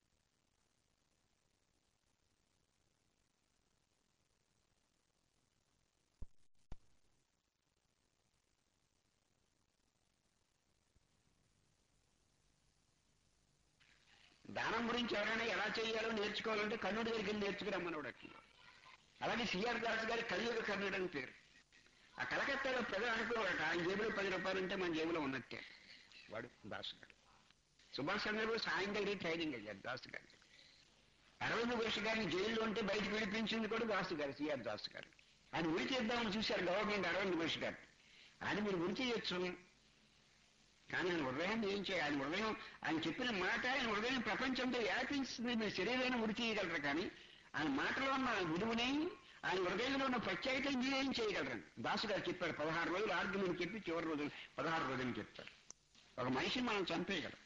దానం గురించి ఎవరైనా ఎలా చేయాలో నేర్చుకోవాలంటే కర్ణుడి దగ్గరికి వెళ్ళి నేర్చుకురమ్మన్నాడు అట్లా. అలాగే సిఆర్ దాస్ గారి కలియుగ కర్ణుడు అని పేరు. ఆ కలకత్తాలో ప్రజలు అనుకోవాలట, ఆయన జేబులో పది రూపాయలు ఉంటే మన జేబులో ఉన్నట్టే. వాడు దాస్ గారు. సుభాష్ చంద్రబోస్ ఆయన దగ్గర ట్రైనింగ్ అయ్యారు దాస్ గారి. అరవింద్ ఘోష్ గారిని జైల్లో ఉంటే బయటకు విడిపించింది కూడా దాస్ గారు, సిఆర్ దాస్ గారు. ఆయన ఉరి చేద్దామని చూశారు గవర్నమెంట్ అరవింద్ ఘోష్ గారు. ఆయన మీరు ఉరి చేయొచ్చు, కానీ ఆయన హృదయాన్ని ఏం చేయాలి, ఆయన హృదయం ఆయన చెప్పిన మాట ఆయన హృదయం ప్రపంచంతో వ్యాపించింది. మీరు శరీరాన్ని ఉరి చేయగలరు, కానీ ఆయన మాటలో ఉన్న విలువని, ఆయన హృదయంలో ఉన్న ప్రత్యేకతని మీరేం చేయగలరండి. దాసు గారు చెప్పారు, పదహారు రోజులు ఆర్గ్యుమెంట్ చెప్పి చివరి రోజులు పదహారు రోజులు చెప్పారు. ఒక మనిషిని మనం చంపేయగలం,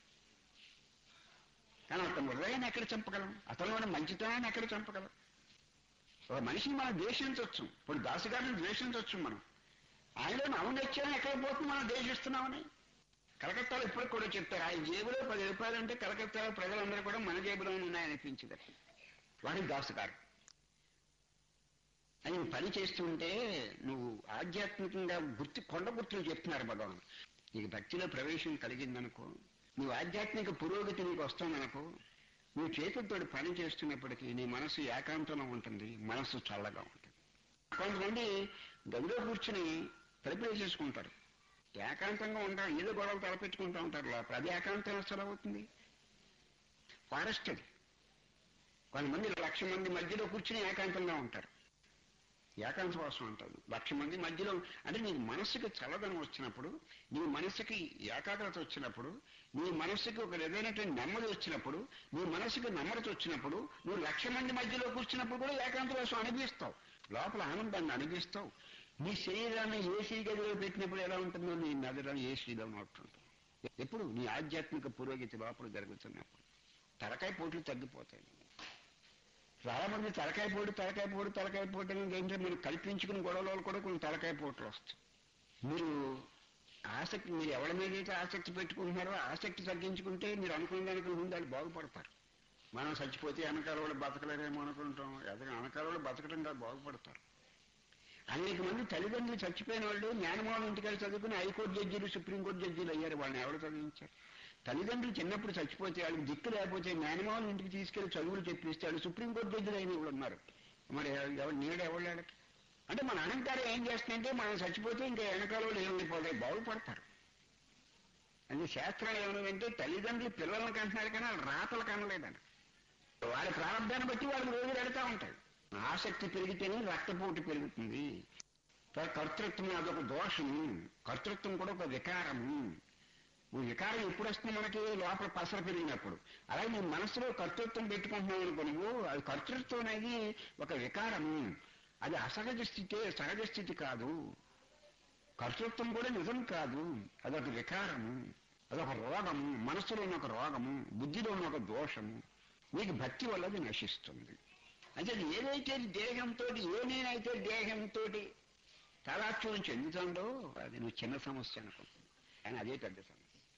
కానీ అతని హృదయాన్ని ఎక్కడ చంపగలం, అతనిలోని మంచితనాన్ని ఎక్కడ చంపగలం. ఒక మనిషిని మనం ద్వేషించవచ్చు, ఇప్పుడు దాసు గారిని ద్వేషించవచ్చు మనం, ఆయనలో ఔన్నత్యాన్ని ఎక్కడ పోతుంది మనం ద్వేషిస్తున్నామని. కలకత్తాలో ఇప్పటికి కూడా చెప్తారు, ఆయన జేబులో పది రూపాయలు అంటే కలకత్తాలో ప్రజలందరూ కూడా మన జేబులో ఉన్నాయనిపించింది. వాడి దాసు గారు ఆయన పని చేస్తుంటే నువ్వు ఆధ్యాత్మికంగా గుర్తు కొండ గుర్తులు చెప్తున్నారు భగవాన్. నీకు భక్తిలో ప్రవేశం కలిగిందనుకో, నువ్వు ఆధ్యాత్మిక పురోగతి నీకు వస్తుందనుకో, నువ్వు చేతులతో పని చేస్తున్నప్పటికీ నీ మనసు ఏకాంతంలో ఉంటుంది, మనసు చల్లగా ఉంటుంది. కొంతమంది గదిలో కూర్చుని తలుపులేసేసుకుంటారు, ఏకాంతంగా ఉంటారు, ఏదో గొడవలు తలపెట్టుకుంటూ ఉంటారు లోపల. అది ఏకాంతం అసలు అవుతుంది. ఫారెస్ట్ అది. కొంతమంది లక్ష మంది మధ్యలో కూర్చుని ఏకాంతంగా ఉంటారు, ఏకాంత వాసం అంటారు. లక్ష మంది మధ్యలో అంటే నీ మనస్సుకి చల్లదనం వచ్చినప్పుడు, నీ మనస్సుకి ఏకాగ్రత వచ్చినప్పుడు, నీ మనస్సుకి ఒక ఏదైనటువంటి నెమ్మది వచ్చినప్పుడు, నీ మనస్సుకి నెమ్మది వచ్చినప్పుడు, నువ్వు లక్ష మంది మధ్యలో కూర్చున్నప్పుడు కూడా ఏకాంత వాసం అనిపిస్తావు, లోపల ఆనందాన్ని అనిపిస్తావు. నీ శరీరాన్ని ఏసీ గదిలో పెట్టినప్పుడు ఎలా ఉంటుందో నీ నగరాన్ని ఏసీలో ఉంటుంది. ఎప్పుడు నీ ఆధ్యాత్మిక పురోగతి లోపల జరుగుతున్నప్పుడు తలకాయ పోట్లు తగ్గిపోతాయి. చాలా మంది తలకాయ పోటు తలకాయ పోటు తలకాయ పోటు ఏంటంటే మనం కల్పించుకుని గొడవలు కూడా కొన్ని తలకాయ పోట్లు వస్తాయి. మీరు ఆసక్తి, మీరు ఎవరి మీదైతే ఆసక్తి పెట్టుకుంటున్నారో ఆసక్తి తగ్గించుకుంటే మీరు అనుకున్న దానికి ముందు వాళ్ళు బాగుపడతారు. మనం చచ్చిపోతే వెనకాల వాళ్ళు బతకలేరేమో అనుకుంటాం, ఎదగ వెనకాల వాళ్ళు బతకడం కాదు, బాగుపడతారు. అనేక మంది తల్లిదండ్రులు చచ్చిపోయిన వాళ్ళు జ్ఞానమోహన్ ఇంటికి చదువుకుని హైకోర్టు జడ్జీలు సుప్రీంకోర్టు జడ్జీలు అయ్యారు. వాళ్ళని ఎవరు చదివించారు? తల్లిదండ్రులు చిన్నప్పుడు చచ్చిపోతే వాళ్ళకి దిక్కు లేకపోతే జ్ఞానమోహన్ ఇంటికి తీసుకెళ్లి చదువులు చెప్పిస్తే వాళ్ళు సుప్రీంకోర్టు జడ్జీలు అయిన వాళ్ళు ఉన్నారు. మరి ఎవరు నీడ ఎవళ్ళకి అంటే మన అహంకారం ఏం చేస్తుందంటే మనం చచ్చిపోతే ఇంకా వెనకాల వాళ్ళు ఏమైపోతాయి, బాగుపడతారు. అది శాస్త్రాలు ఏమనంటే తల్లిదండ్రులు పిల్లలను కంటున్నారు కానీ వాళ్ళు రాతలు కనలేదని. వాళ్ళ ప్రారంభాన్ని బట్టి వాళ్ళు రోజులు ఎడతా ఉంటాయి. ఆసక్తి పెరిగితేనే రక్తపోటు పెరుగుతుంది. కర్తృత్వం అదొక దోషము, కర్తృత్వం కూడా ఒక వికారము. వికారం ఎప్పుడు వస్తుంది మనకి? లోపల పసర పెరిగినప్పుడు. అలాగే నీ మనసులో కర్తృత్వం పెట్టుకుంటున్నావు అనుకో నువ్వు, అది కర్తృత్వం అనేది ఒక వికారము. అది అసహజ స్థితి, సహజ స్థితి కాదు. కర్తృత్వం కూడా నిజం కాదు, అదొక వికారము, అదొక రోగము, మనసులో ఉన్న ఒక రోగము, బుద్ధిలో ఉన్న ఒక దోషము. నీకు భక్తి వల్ల అది నశిస్తుంది. అంటే ఏదైతే దేహంతో, ఏ నేనైతే దేహంతో తాదాత్మ్యం చెందుతుందో అది నువ్వు చిన్న సమస్య అనుకుంటుంది, కానీ అదే పెద్ద సమస్య.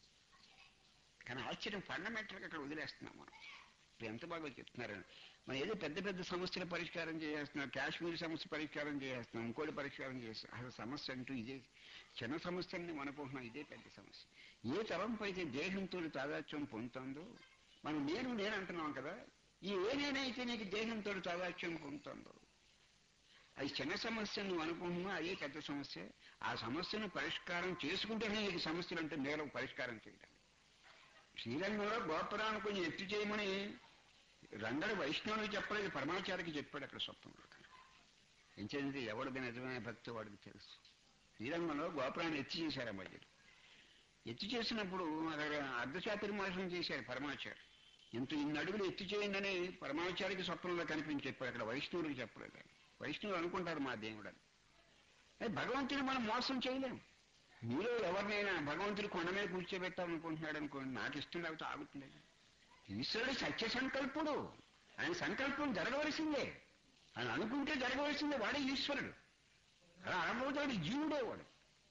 కానీ ఆశ్చర్యం ఫండమెంటల్గా అక్కడ వదిలేస్తున్నాం మనం. ఇప్పుడు ఎంత బాగా చెప్తున్నారు. మనం ఏదో పెద్ద పెద్ద సమస్యల పరిష్కారం చేసేస్తున్నాం, కాశ్మీర్ సమస్య పరిష్కారం చేసేస్తున్నాం, ఇంకోటి పరిష్కారం చేస్తున్నాం. అసలు సమస్య అంటూ ఇదే చిన్న సమస్యని అనుకుంటున్నాం, ఇదే పెద్ద సమస్య. ఏ తలంపు అయితే దేహంతో తాదాత్మ్యం పొందుతుందో, మనం నేను నేను అంటున్నాం కదా, ఈ ఏ నేనైతే నీకు దేహంతో తాదాత్మ్యం పొందుతుందో అది చిన్న సమస్య నువ్వు అనుకుంటున్నావు, అదే పెద్ద సమస్య. ఆ సమస్యను పరిష్కారం చేసుకుంటేనే నీకు సమస్యలు అంటే నేల పరిష్కారం చేయడం. శ్రీరంగంలో గోపురాన్ని కొంచెం ఎత్తి చేయమని రంగడు వైష్ణవునికి చెప్పలేదు, పరమాచారికి చెప్పాడు అక్కడ స్వప్నంలో. ఏం చేసింది? ఎవడిది నిజమైన భక్తి వాడికి తెలుసు. శ్రీరంగంలో గోపురాన్ని ఎత్తి చేశారు మధ్యలో. ఎత్తి చేసినప్పుడు అక్కడ అర్ధచాతుర్మాసం చేశారు పరమాచారి. ఇంత ఇన్ని అడుగులు ఎత్తి చేయండి పరమాచారికి స్వప్నంలో కనిపించి చెప్పాడు, అక్కడ వైష్ణవుడికి చెప్పలేదు. వైష్ణవులు అనుకుంటారు మా దేవుడు అని. భగవంతుని మనం మోసం చేయలేం. మీలో ఎవరినైనా భగవంతుడి కొండ మీద కూర్చోబెట్టాలనుకుంటున్నాడు అనుకోండి, నాకు ఇష్టం లేకపోతే ఆగుతుంది. ఈశ్వరుడు సత్య సంకల్పుడు, ఆయన సంకల్పం జరగవలసిందే, ఆయన అనుకుంటే జరగవలసిందే. వాడే ఈశ్వరుడు, అలా అనుభూతాడు జీవుడే వాడు.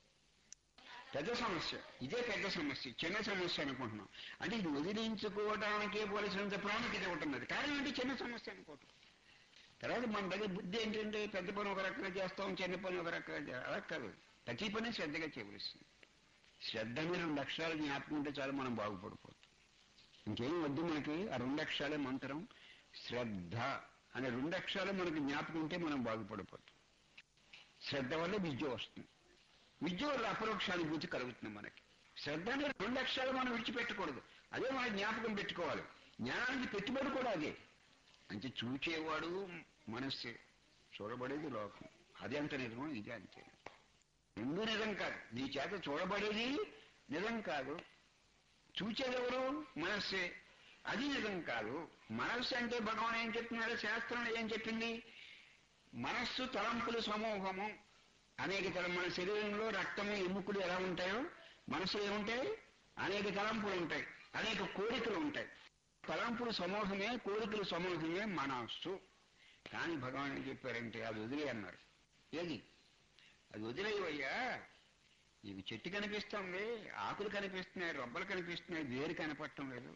పెద్ద సమస్య ఇదే, పెద్ద సమస్య. చిన్న సమస్య అనుకుంటున్నాం అంటే ఇది వదిలించుకోవడానికే పోలిసినంత ప్రాముఖ్యత ఉంటున్నది. కారణం అంటే చిన్న సమస్య అనుకోవటం. తర్వాత మన దగ్గర బుద్ధి ఏంటంటే పెద్ద పని ఒక రకంగా చేస్తాం, చిన్న పని ఒక రకంగా చేస్తాం. అలా కాదు, ప్రతి పని శ్రద్ధగా చేయవలసింది. శ్రద్ధ మీద రెండు అక్షరాలు జ్ఞాపకం ఉంటే చాలు మనం బాగుపడిపోతాం. ఇంకేం వద్దు మనకి. ఆ రెండు అక్షరాలే మంత్రం, శ్రద్ధ అనే రెండు అక్షరాలు మనకి జ్ఞాపకం ఉంటే మనం బాగుపడిపోతాం. శ్రద్ధ వల్ల విద్య వస్తుంది, విద్య వల్ల అపరోక్షానుభూతి కలుగుతుంది మనకి. శ్రద్ధ అనే రెండు అక్షరాలు మనం విడిచిపెట్టకూడదు, అదే మన జ్ఞాపకం పెట్టుకోవాలి. జ్ఞానానికి పెట్టుబడి కూడా అదే. అంటే చూచేవాడు మనస్సే, చూడబడేది లోకం. అదే అంత నిజమో ఇదే అంతే. రెండు నిజం కాదు. నీ చేత చూడబడేది నిజం కాదు, చూచేదెవరు? మనస్సే, అది నిజం కాదు. మనస్సు అంటే భగవాన్ ఏం చెప్తున్నాడు? శాస్త్రం ఏం చెప్పింది? మనస్సు తలంపుల సమూహము. అనేక తలం మన శరీరంలో రక్తము ఎముకలు ఎలా ఉంటాయో మనసులో ఏముంటాయి? అనేక తలంపులు ఉంటాయి, అనేక కోరికలు ఉంటాయి. తలంపుల సమూహమే, కోరికల సమూహమే మనస్సు. కానీ భగవాన్ ఏం చెప్పారంటే అది వదిలే అన్నారు. ఏది? అది వదిలేవయ్యా. నీకు చెట్టు కనిపిస్తుంది, ఆకులు కనిపిస్తున్నాయి, రొబ్బలు కనిపిస్తున్నాయి, వేరు కనపడటం లేదు.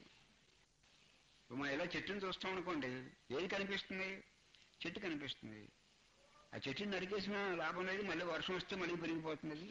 మనం ఇలా చెట్టుని చూస్తాం అనుకోండి, ఏది కనిపిస్తుంది? చెట్టు కనిపిస్తుంది. ఆ చెట్టుని నరికేసిన లాభం లేదు, మళ్ళీ వర్షం వస్తే మళ్ళీ పెరిగిపోతుంది.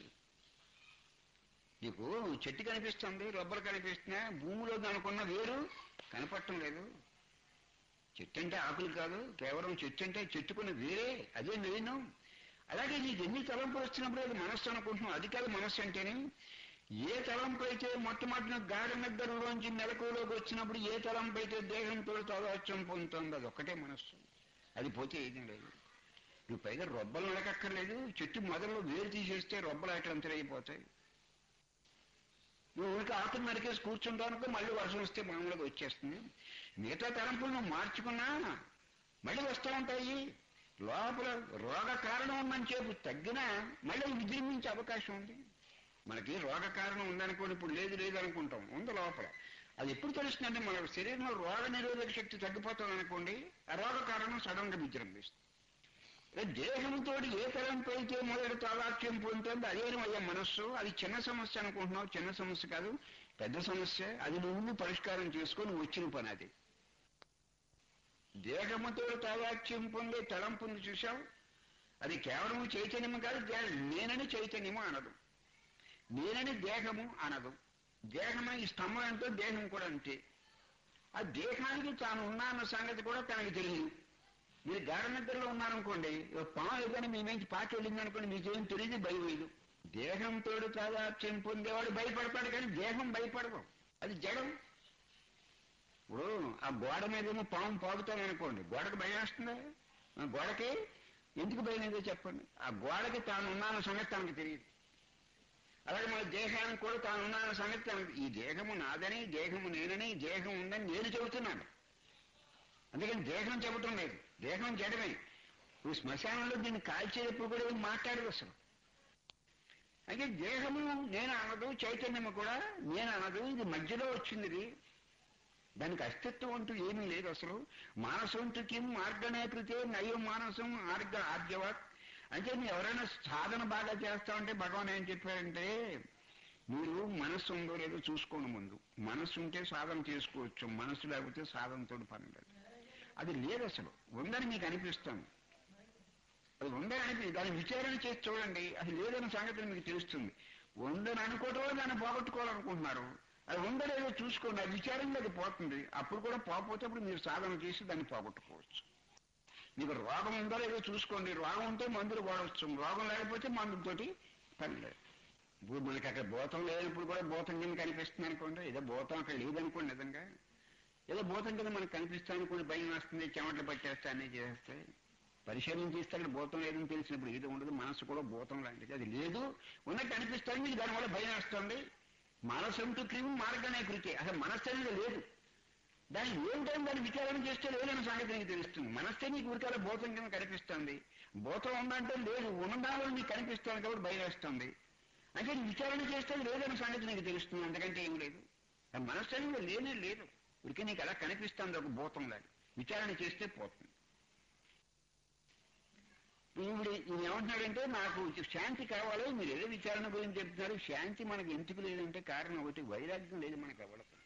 నీకు చెట్టు కనిపిస్తుంది, రొబ్బలు కనిపిస్తున్నాయి, భూమిలో అనుకున్న వేరు కనపడటం లేదు. చెట్టు అంటే ఆకులు కాదు, కేవలం చెట్టు అంటే చెట్టుకున్న వేరే, అదే నేను. అలాగే నీకు ఎన్ని తలంపులు వచ్చినప్పుడు అది మనస్సు అనుకుంటున్నావు, అది కాదు మనస్సు అంటేనే. ఏ తలంపు అయితే మొట్టమొదటి గాఢ నిద్రలోంచి మెలకువలోకి వచ్చినప్పుడు ఏ తలంపు అయితే దేహంతో తాదాత్మ్యం పొందుతుందో అది ఒక్కటే మనస్సు. అది పోతే ఏదీ లేదు. నువ్వు పైగా రొబ్బలు నడకక్కర్లేదు, చెట్టు మొదల్లో వేరు తీసేస్తే రొబ్బలు అట్లా అయిపోతాయి. నువ్వు ఊరికి ఆకులు నరికేసి కూర్చుంటానుకో మళ్ళీ వర్షం వస్తే మామూలుగా వచ్చేస్తుంది. మిగతా తలంపులు నువ్వు మార్చుకున్నా మళ్ళీ వస్తూ ఉంటాయి. లోపల రోగ కారణం ఉందని చెప్పు తగ్గినా మళ్ళీ విజృంభించే అవకాశం ఉంది. మనకి రోగ కారణం ఉందనుకోండి, ఇప్పుడు లేదు లేదు అనుకుంటాం, ఉంది లోపల. అది ఎప్పుడు తెలుస్తుందంటే మన శరీరంలో రోగ నిరోధక శక్తి తగ్గిపోతుంది అనుకోండి, ఆ రోగ కారణం సడన్ గా విజృంభిస్తుంది. దేహంతో ఏ తలంపు అయితే మొదటి తాదాత్మ్యం పొందుతుందో అదేనయ్యా మనస్సు. అది చిన్న సమస్య అనుకుంటున్నావు, చిన్న సమస్య కాదు, పెద్ద సమస్య. అది నువ్వు పరిష్కారం చేసుకొని వచ్చిన పని. అది దేహముతో తాదాత్మ్యం పొందే తలంపుని చూసావు, అది కేవలం చైతన్యము కాదు, నేనని చైతన్యము అనదు, నేనని దేహము అనదు. దేహమే ఈ స్తంభం ఎంతో దేహం కూడా అంతే. ఆ దేహానికి తాను ఉన్నా అన్న సంగతి కూడా తనకి తెలియదు. మీరు గాఢ నిద్రలో ఉన్నారనుకోండి, పాము ఏదైనా మీ నుంచి పాకి వెళ్ళింది అనుకోండి, మీకేం తెలియదు, భయం లేదు. దేహంతో తాదాత్మ్యం పొందేవాడు భయపడతాడు, కానీ దేహం భయపడదు, అది జడం. ఇప్పుడు ఆ గోడ మీద పాము పాగుతాననుకోండి, గోడకు భయం వేస్తుందా? ఆ గోడకి ఎందుకు భయం ఏదో చెప్పండి. ఆ గోడకి తాను ఉన్నాన సంగతి తనకు తెలియదు. అలాగే మన దేహానికి కూడా తాను ఉన్నాన సంగతి తనకు, ఈ దేహము నాదని, దేహము నేనని, దేహం ఉందని నేను చెబుతున్నాను. అందుకని దేహం చెప్పటం లేదు, దేహం జడమే. ఇప్పుడు శ్మశానంలో దీన్ని కాల్చేటప్పుడు కూడా ఏం మాట్లాడదు అసలు. అయితే దేహము నేను అనదు, చైతన్యము కూడా నేను అనదు, ఇది మధ్యలో వచ్చింది. ఇది దానికి అస్తిత్వం అంటూ ఏమీ లేదు అసలు. మానసంతు కిం మార్గనేకృతే నయం మానసం ఆర్గ ఆర్జవత్. అంటే మీరు ఎవరైనా సాధన బాగా చేస్తామంటే భగవాన్ ఏం చెప్పారంటే, మీరు మనస్సు ఉందో లేదో చూసుకోండి ముందు. మనస్సు ఉంటే సాధన చేసుకోవచ్చు, మనస్సు లేకపోతే సాధనతో పని లేదు. అది లేదు అసలు, ఉందని మీకు అనిపిస్తుంది. అది ఉందని అనిపి దాన్ని విచారణ చేసి చూడండి, అది లేదన్న సంగతి మీకు తెలుస్తుంది. ఉందని అనుకోవటం దాన్ని పోగొట్టుకోవాలనుకుంటున్నారు, అది ఉందో లేదో చూసుకోండి, అది విచారంగా అది పోతుంది. అప్పుడు కూడా పోకపోతే అప్పుడు మీరు సాధన చేసి దాన్ని పోగొట్టుకోవచ్చు. మీకు రోగం ఉందో లేదో చూసుకోండి, రోగం ఉంటే మందులు వాడవచ్చు, రోగం లేకపోతే మందుతోటి పని లేదు. ఇప్పుడు మనకి అక్కడ భూతం లేనప్పుడు కూడా భూతం కింద కనిపిస్తుంది అనుకోండి, ఏదో భూతం అక్కడ లేదనుకోండి, నిజంగా ఏదో భూతం కింద మనకు కనిపిస్తాను అనుకోండి, భయం వస్తుంది, చెమటలు పట్టేస్తా అన్నీ చేస్తే పరిశీలన చేస్తే అక్కడ భూతం లేదని తెలిసినప్పుడు ఏదో ఉండదు. మనసు కూడా భూతం లాంటిది, అది లేదు ఉన్నట్టు అనిపిస్తుంది, మీకు దానివల్ల భయం వేస్తుంది. మనసంటూ క్రిమి మార్గనే కృతి, అసలు మనస్సు అనేది లేదు. దాన్ని ఏమిటో దాన్ని విచారణ చేస్తే లేదన్న సంగతి నీకు తెలుస్తుంది. మనస్తే నీకు ఉరికాల భూతం కింద కనిపిస్తుంది, భూతం ఉందంటే లేదు, ఉన్నదాలో నీకు కనిపిస్తుంది కాబట్టి భయం వేస్తుంది. అంటే విచారణ చేస్తే లేదన్న సంగతి నీకు తెలుస్తుంది, అందుకంటే ఏం లేదు. మనస్సు అనేది లేనే లేదు, ఉరికి నీకు అలా కనిపిస్తుంది ఒక భూతం లాగా. విచారణ చేస్తే పోతుంది. ఇప్పుడు ఈయన ఏమంటున్నాడంటే, నాకు శాంతి కావాలి, మీరు ఏదో విచారణ గురించి చెప్తున్నారు. శాంతి మనకు ఎందుకు లేదంటే కారణం ఒకటి, వైరాగ్యం లేదు మనకు అవ్వడం.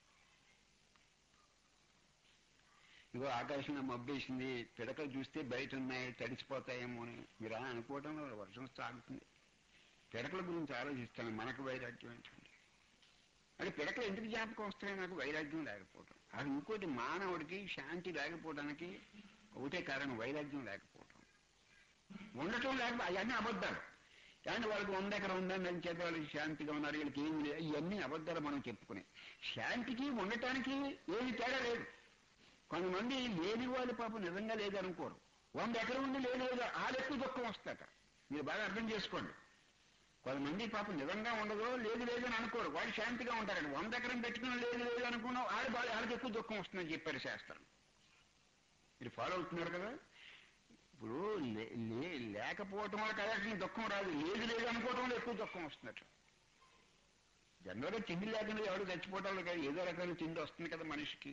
ఇగో ఆకాశం మబ్బేసింది, పిడకలు చూస్తే బయట ఉన్నాయి, తడిసిపోతాయేమో అని మీరు అలా అనుకోవటంలో వర్షం సాగుతుంది. పిడకల గురించి ఆలోచిస్తాను, మనకు వైరాగ్యం ఏంటండి? అది పిడకలు ఎందుకు జ్ఞాపకం వస్తాయి? నాకు వైరాగ్యం లేకపోవటం. అది ఇంకోటి, మానవుడికి శాంతి లేకపోవడానికి ఒకటే కారణం, వైరాగ్యం లేకపోవటం. ఉండటం లేకపోతే అవన్నీ అబద్ధాలు. కానీ వాళ్ళకి వంద ఎకరం ఉందని అని చేత వాళ్ళకి శాంతిగా ఉన్నారు, వీళ్ళకి ఏమి లేదు, ఇవన్నీ అబద్ధాలు మనం చెప్పుకునే. శాంతికి ఉండటానికి ఏమి తేడా లేదు. కొంతమంది లేని వాళ్ళు పాపం నిజంగా లేదనుకోరు, వంద ఎకరం ఉండి లేదు లేదు వాళ్ళు ఎక్కువ దుఃఖం వస్తాట. మీరు బాగా అర్థం చేసుకోండి. కొంతమంది పాపం నిజంగా ఉండదు, లేదు లేదు అని అనుకోరు, వాళ్ళు శాంతిగా ఉంటారండి. వంద ఎకరం పెట్టుకుని లేదు లేదు అనుకున్నాం, వాళ్ళు బాగా వాళ్ళకి ఎక్కువ దుఃఖం వస్తుందని చెప్పారు శాస్త్రం. మీరు ఫాలో అవుతున్నారు కదా. ఇప్పుడు లేకపోవటం వల్ల కదా దుఃఖం రాదు, లేదు లేదు అనుకోవటం వల్ల ఎక్కువ దుఃఖం వస్తున్నట్టు. జనరల్గా తిండి లేకుండా ఎవరు చచ్చిపోవటం కదా, ఏదో రకమైన తిండి వస్తుంది కదా మనిషికి.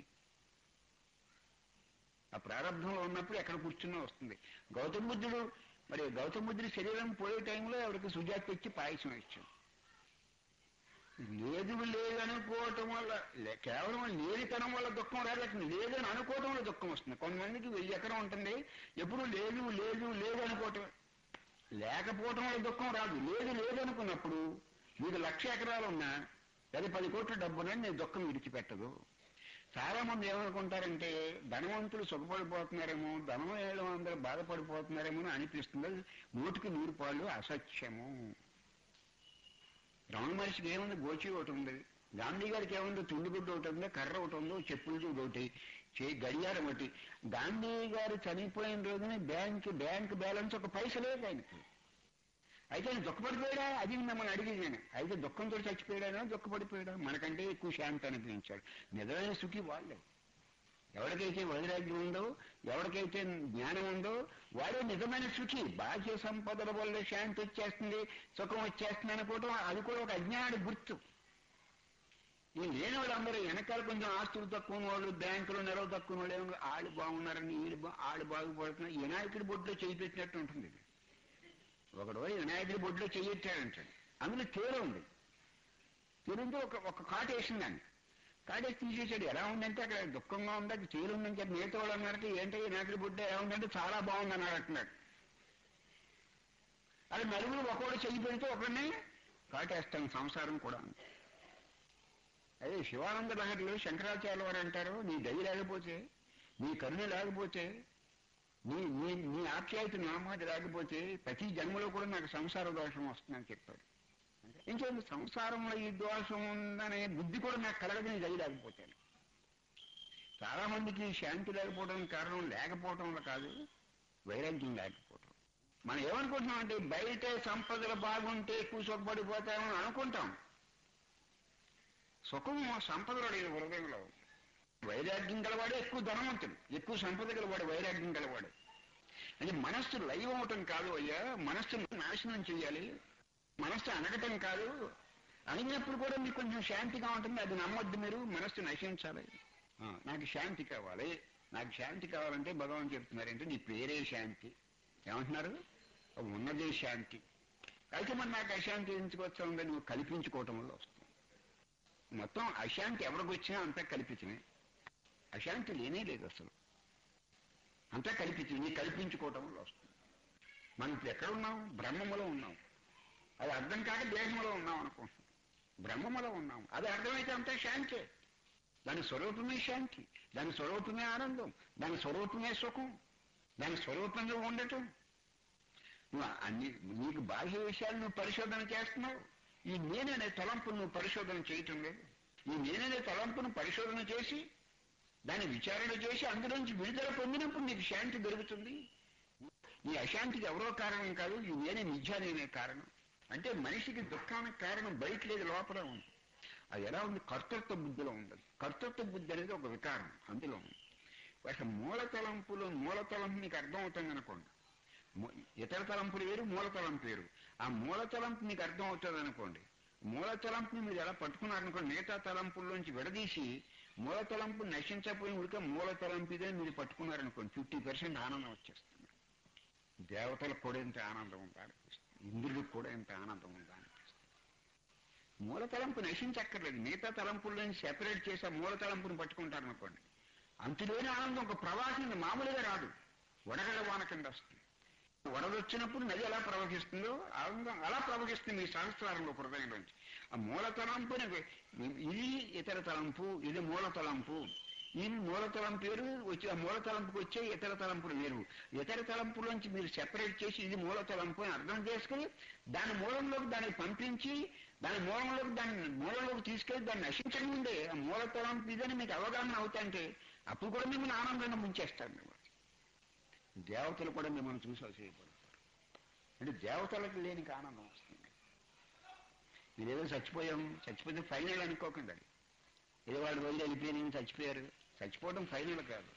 ఆ ప్రారంభంలో ఉన్నప్పుడు ఎక్కడ కూర్చున్నా వస్తుంది. గౌతమ బుద్ధుడు మరి గౌతమ బుద్ధుడి శరీరం పోయే టైంలో ఎవరికి సుజాత ఇచ్చి పాయసం ఇచ్చాడు. లేదు లేదు అనుకోవటం వల్ల, కేవలం లేనితనం వల్ల దుఃఖం రాలేదు, లేదని అనుకోవటం వల్ల దుఃఖం వస్తుంది. కొంతమందికి వెయ్యి ఎకరం ఉంటుంది, ఎప్పుడు లేదు లేదు లేదు అనుకోవటం, లేకపోవటం వల్ల దుఃఖం రాదు. లేదు లేదు అనుకున్నప్పుడు మీకు లక్ష ఎకరాలు ఉన్నా, లేదా పది కోట్ల డబ్బునని నేను దుఃఖం విడిచిపెట్టదు. చాలా మంది ఏమనుకుంటారంటే, ధనవంతులు సుఖపడిపోతున్నారేమో, ధనం వేయడం అందరూ బాధపడిపోతున్నారేమో అని అనిపిస్తుంది. నూటికి నూరు పాళ్ళు అసత్యము. రమణ మహర్షికి ఏముంది, గోచి ఒకటి ఉంది. గాంధీ గారికి ఏముంది, తుండిగుడ్డు ఒకటి ఉంది, కర్ర ఒకటి ఉంది, చెప్పులు చూడు ఒకటి, చే గడియారం ఒకటి. గాంధీ గారు చనిపోయిన రోజున బ్యాంక్ బ్యాంక్ బ్యాలెన్స్ ఒక పైస లేదు ఆయనకి. అయితే ఆయన దుఃఖపడిపోయాడా, అది మిమ్మల్ని అడిగేది నేను. అయితే దుఃఖంతో చచ్చిపోయాడా, దుఃఖపడిపోయాడా? మనకంటే ఎక్కువ శాంతి అనిపించాడు. నిజమైన సుఖి వాళ్ళే. ఎవరికైతే వైరాగ్యం ఉందో, ఎవరికైతే జ్ఞానం ఉందో వాడే నిజమైన సుఖి. బాహ్య సంపదల వల్ల శాంతి వచ్చేస్తుంది, సుఖం వచ్చేస్తుంది అనుకోవటం అది కూడా ఒక అజ్ఞానుడి గుర్తు. ఈ లేని వాళ్ళందరూ వెనకాల కొంచెం ఆస్తులు తక్కువ వాళ్ళు, బ్యాంకులు నెలవు తక్కువ వాళ్ళు ఏమో ఆళ్ళు బాగున్నారని వీళ్ళు బా ఆళ్ళు బాగుపడుతున్నారు. వినాయకుడి బొడ్లో చేయి పెట్టినట్టు ఉంటుంది. ఒకడు వినాయకుడి బొడ్లో చెయ్యెట్టాడంటాడు, అందులో తేర ఉంది. తేరుందో ఒక ఒక కాటు వేసిందాన్ని, కాటేసి తీసేసాడు. ఎలా ఉందంటే అక్కడ దుఃఖంగా ఉంది, అది తేరు ఉందని చెప్పి మిగతా వాళ్ళు అన్నారంటే, ఏంటో వినాయకుడి బొడ్డ ఎలా ఉందంటే చాలా బాగుంది అన్నాడు అంటున్నాడు. అది నలుగురు ఒకడు చెయ్యి పెడితే ఒకరిని కాటేస్తాను, సంసారం కూడా. అదే శివానంద లహరిలో శంకరాచార్య వారు అంటారు, నీ దయ లేకపోతే, నీ కరుణ లేకపోతే, నీ నీ నీ ఆప్యాయత నా మాట రాకపోతే ప్రతి జన్మలో కూడా నాకు సంసార దోషం వస్తుందని చెప్పాడు. ఇంకేంటి సంసారంలో ఈ దోషం ఉందనే బుద్ధి కూడా నాకు కలగదు, నేను చేయలేకపోతాను. చాలా మందికి శాంతి లేకపోవడం కారణం లేకపోవటం కాదు, వైరాగ్యం లేకపోవటం. మనం ఏమనుకుంటున్నాం అంటే బయట సంపదలు బాగుంటే ఎక్కువ సుఖపడిపోతామని అనుకుంటాం. సుఖం సంపదలో లేదు, హృదయంలో. వైరాగ్యం గలవాడు ఎక్కువ ధనవంతుడు, ఎక్కువ సంపద గలవాడు వైరాగ్యం గలవాడు. అంటే మనస్సు లైవ్ అవటం కాదు అయ్యా, మనస్సును నాశనం చేయాలి, మనస్సు అనగటం కాదు. అడిగినప్పుడు కూడా మీకు కొంచెం శాంతిగా ఉంటుంది, అది నమ్మొద్దు మీరు. మనస్సు నశించాలి. నాకు శాంతి కావాలి, నాకు శాంతి కావాలంటే భగవాన్ చెప్తున్నారంటే నీ పేరే శాంతి. ఏమంటున్నారు? ఉన్నదే శాంతి. అయితే మరి నాకు అశాంతి ఎందుకు వచ్చా ఉందని నువ్వు కల్పించుకోవటం వల్ల వస్తుంది. మొత్తం అశాంతి ఎవరికి వచ్చినా అంతా కల్పించమే, అశాంతి లేనే లేదు అసలు, అంతా కల్పించి నీ కల్పించుకోవటం వల్ల వస్తుంది. మనం ఇప్పుడు ఎక్కడ ఉన్నాం? బ్రహ్మములో ఉన్నాం. అది అర్థం కాక దేహంలో ఉన్నాం అనుకుంటున్నాం. బ్రహ్మములో ఉన్నాం, అది అర్థమైతే అంతా శాంతే. దాని స్వరూపమే శాంతి, దాని స్వరూపమే ఆనందం, దాని స్వరూపమే సుఖం, దాని స్వరూపంగా ఉండటం. నువ్వు అన్ని నీకు బాహ్య విషయాలు నువ్వు పరిశోధన చేస్తున్నావు, ఈ నేననే తలంపును నువ్వు పరిశోధన చేయటం లేదు. ఈ నేననే తలంపును పరిశోధన చేసి దాన్ని విచారణ చేసి అందులోంచి విడుదల పొందినప్పుడు నీకు శాంతి దొరుకుతుంది. ఈ అశాంతికి ఎవరో కారణం కాదు, ఈ నేనే మిథ్యా నేనే కారణం. అంటే మనిషికి దుఃఖానికి కారణం బయట లేదు, లోపల ఉంది. అది ఎలా ఉంది? కర్తృత్వ బుద్ధిలో ఉండదు. కర్తృత్వ బుద్ధి అనేది ఒక వికారం, అందులో ఉంది. అసలు మూల తలంపులు మూల తలంపు మీకు అర్థమవుతుంది అనుకోండి. ఇతర తలంపులు వేరు, మూల తలంపు వేరు. ఆ మూల తలంపు మీకు అర్థం అవుతుంది అనుకోండి. మూల తలంపుని మీరు ఎలా పట్టుకున్నారనుకోండి, మిగతా తలంపుల్లోంచి విడదీసి మూల తలంపు నశించకపోయిన ఉడిక మూల తలంపు ఇదే మీరు పట్టుకున్నారనుకోండి, ఫిఫ్టీ పర్సెంట్ ఆనందం వచ్చేస్తుంది. దేవతలకు కూడా ఇంత ఆనందం ఉందా అనిపిస్తుంది, ఇంద్రుడికి కూడా ఇంత ఆనందం ఉందా అనిపిస్తుంది. మూల తలంపు నశించక్కర్లేదు, మిగతా తలంపుల్లోంచి సెపరేట్ చేసి ఆ మూల తలంపుని పట్టుకుంటారనుకోండి, అంతులేని ఆనందం ఒక ప్రవాహం మామూలుగా రాదు, వడగళ్ళ వాన కింద వస్తుంది. వరదొచ్చినప్పుడు నది ఎలా ప్రవహిస్తుందో ఆనందం అలా ప్రవహిస్తుంది మీ సహస్రారంలో హృదయంలోంచి. ఆ మూల తలంపుని ఇది ఇతర తలంపు, ఇది మూల తలంపు, ఈ మూల తలంపు వేరు, వచ్చి ఆ మూల తలంపుకి వచ్చే ఇతర తలంపులు వేరు. ఇతర తలంపులోంచి మీరు సెపరేట్ చేసి ఇది మూల తలంపు అని అర్థం చేసుకుని దాని మూలంలోకి దాన్ని పంపించి దాని మూలంలోకి దాన్ని మూలంలోకి తీసుకెళ్లి దాన్ని నశించడం ఉండే ఆ మూల తలంపు ఇదని మీకు అవగాహన అవుతాయంటే అప్పుడు కూడా మిమ్మల్ని ఆనందంగా ముంచేస్తారు. మేము దేవతలు కూడా మిమ్మల్ని చూసి అసూయపడతారు. అంటే దేవతలకు లేని ఆనందం వస్తుంది. మీరేదో చచ్చిపోయాం, చచ్చిపోతే ఫైనల్ అనుకోకండి. అది ఏదో వాళ్ళు రోజులు వెళ్ళిపోయిన చచ్చిపోయారు, చచ్చిపోవడం ఫైనల్ కాదు.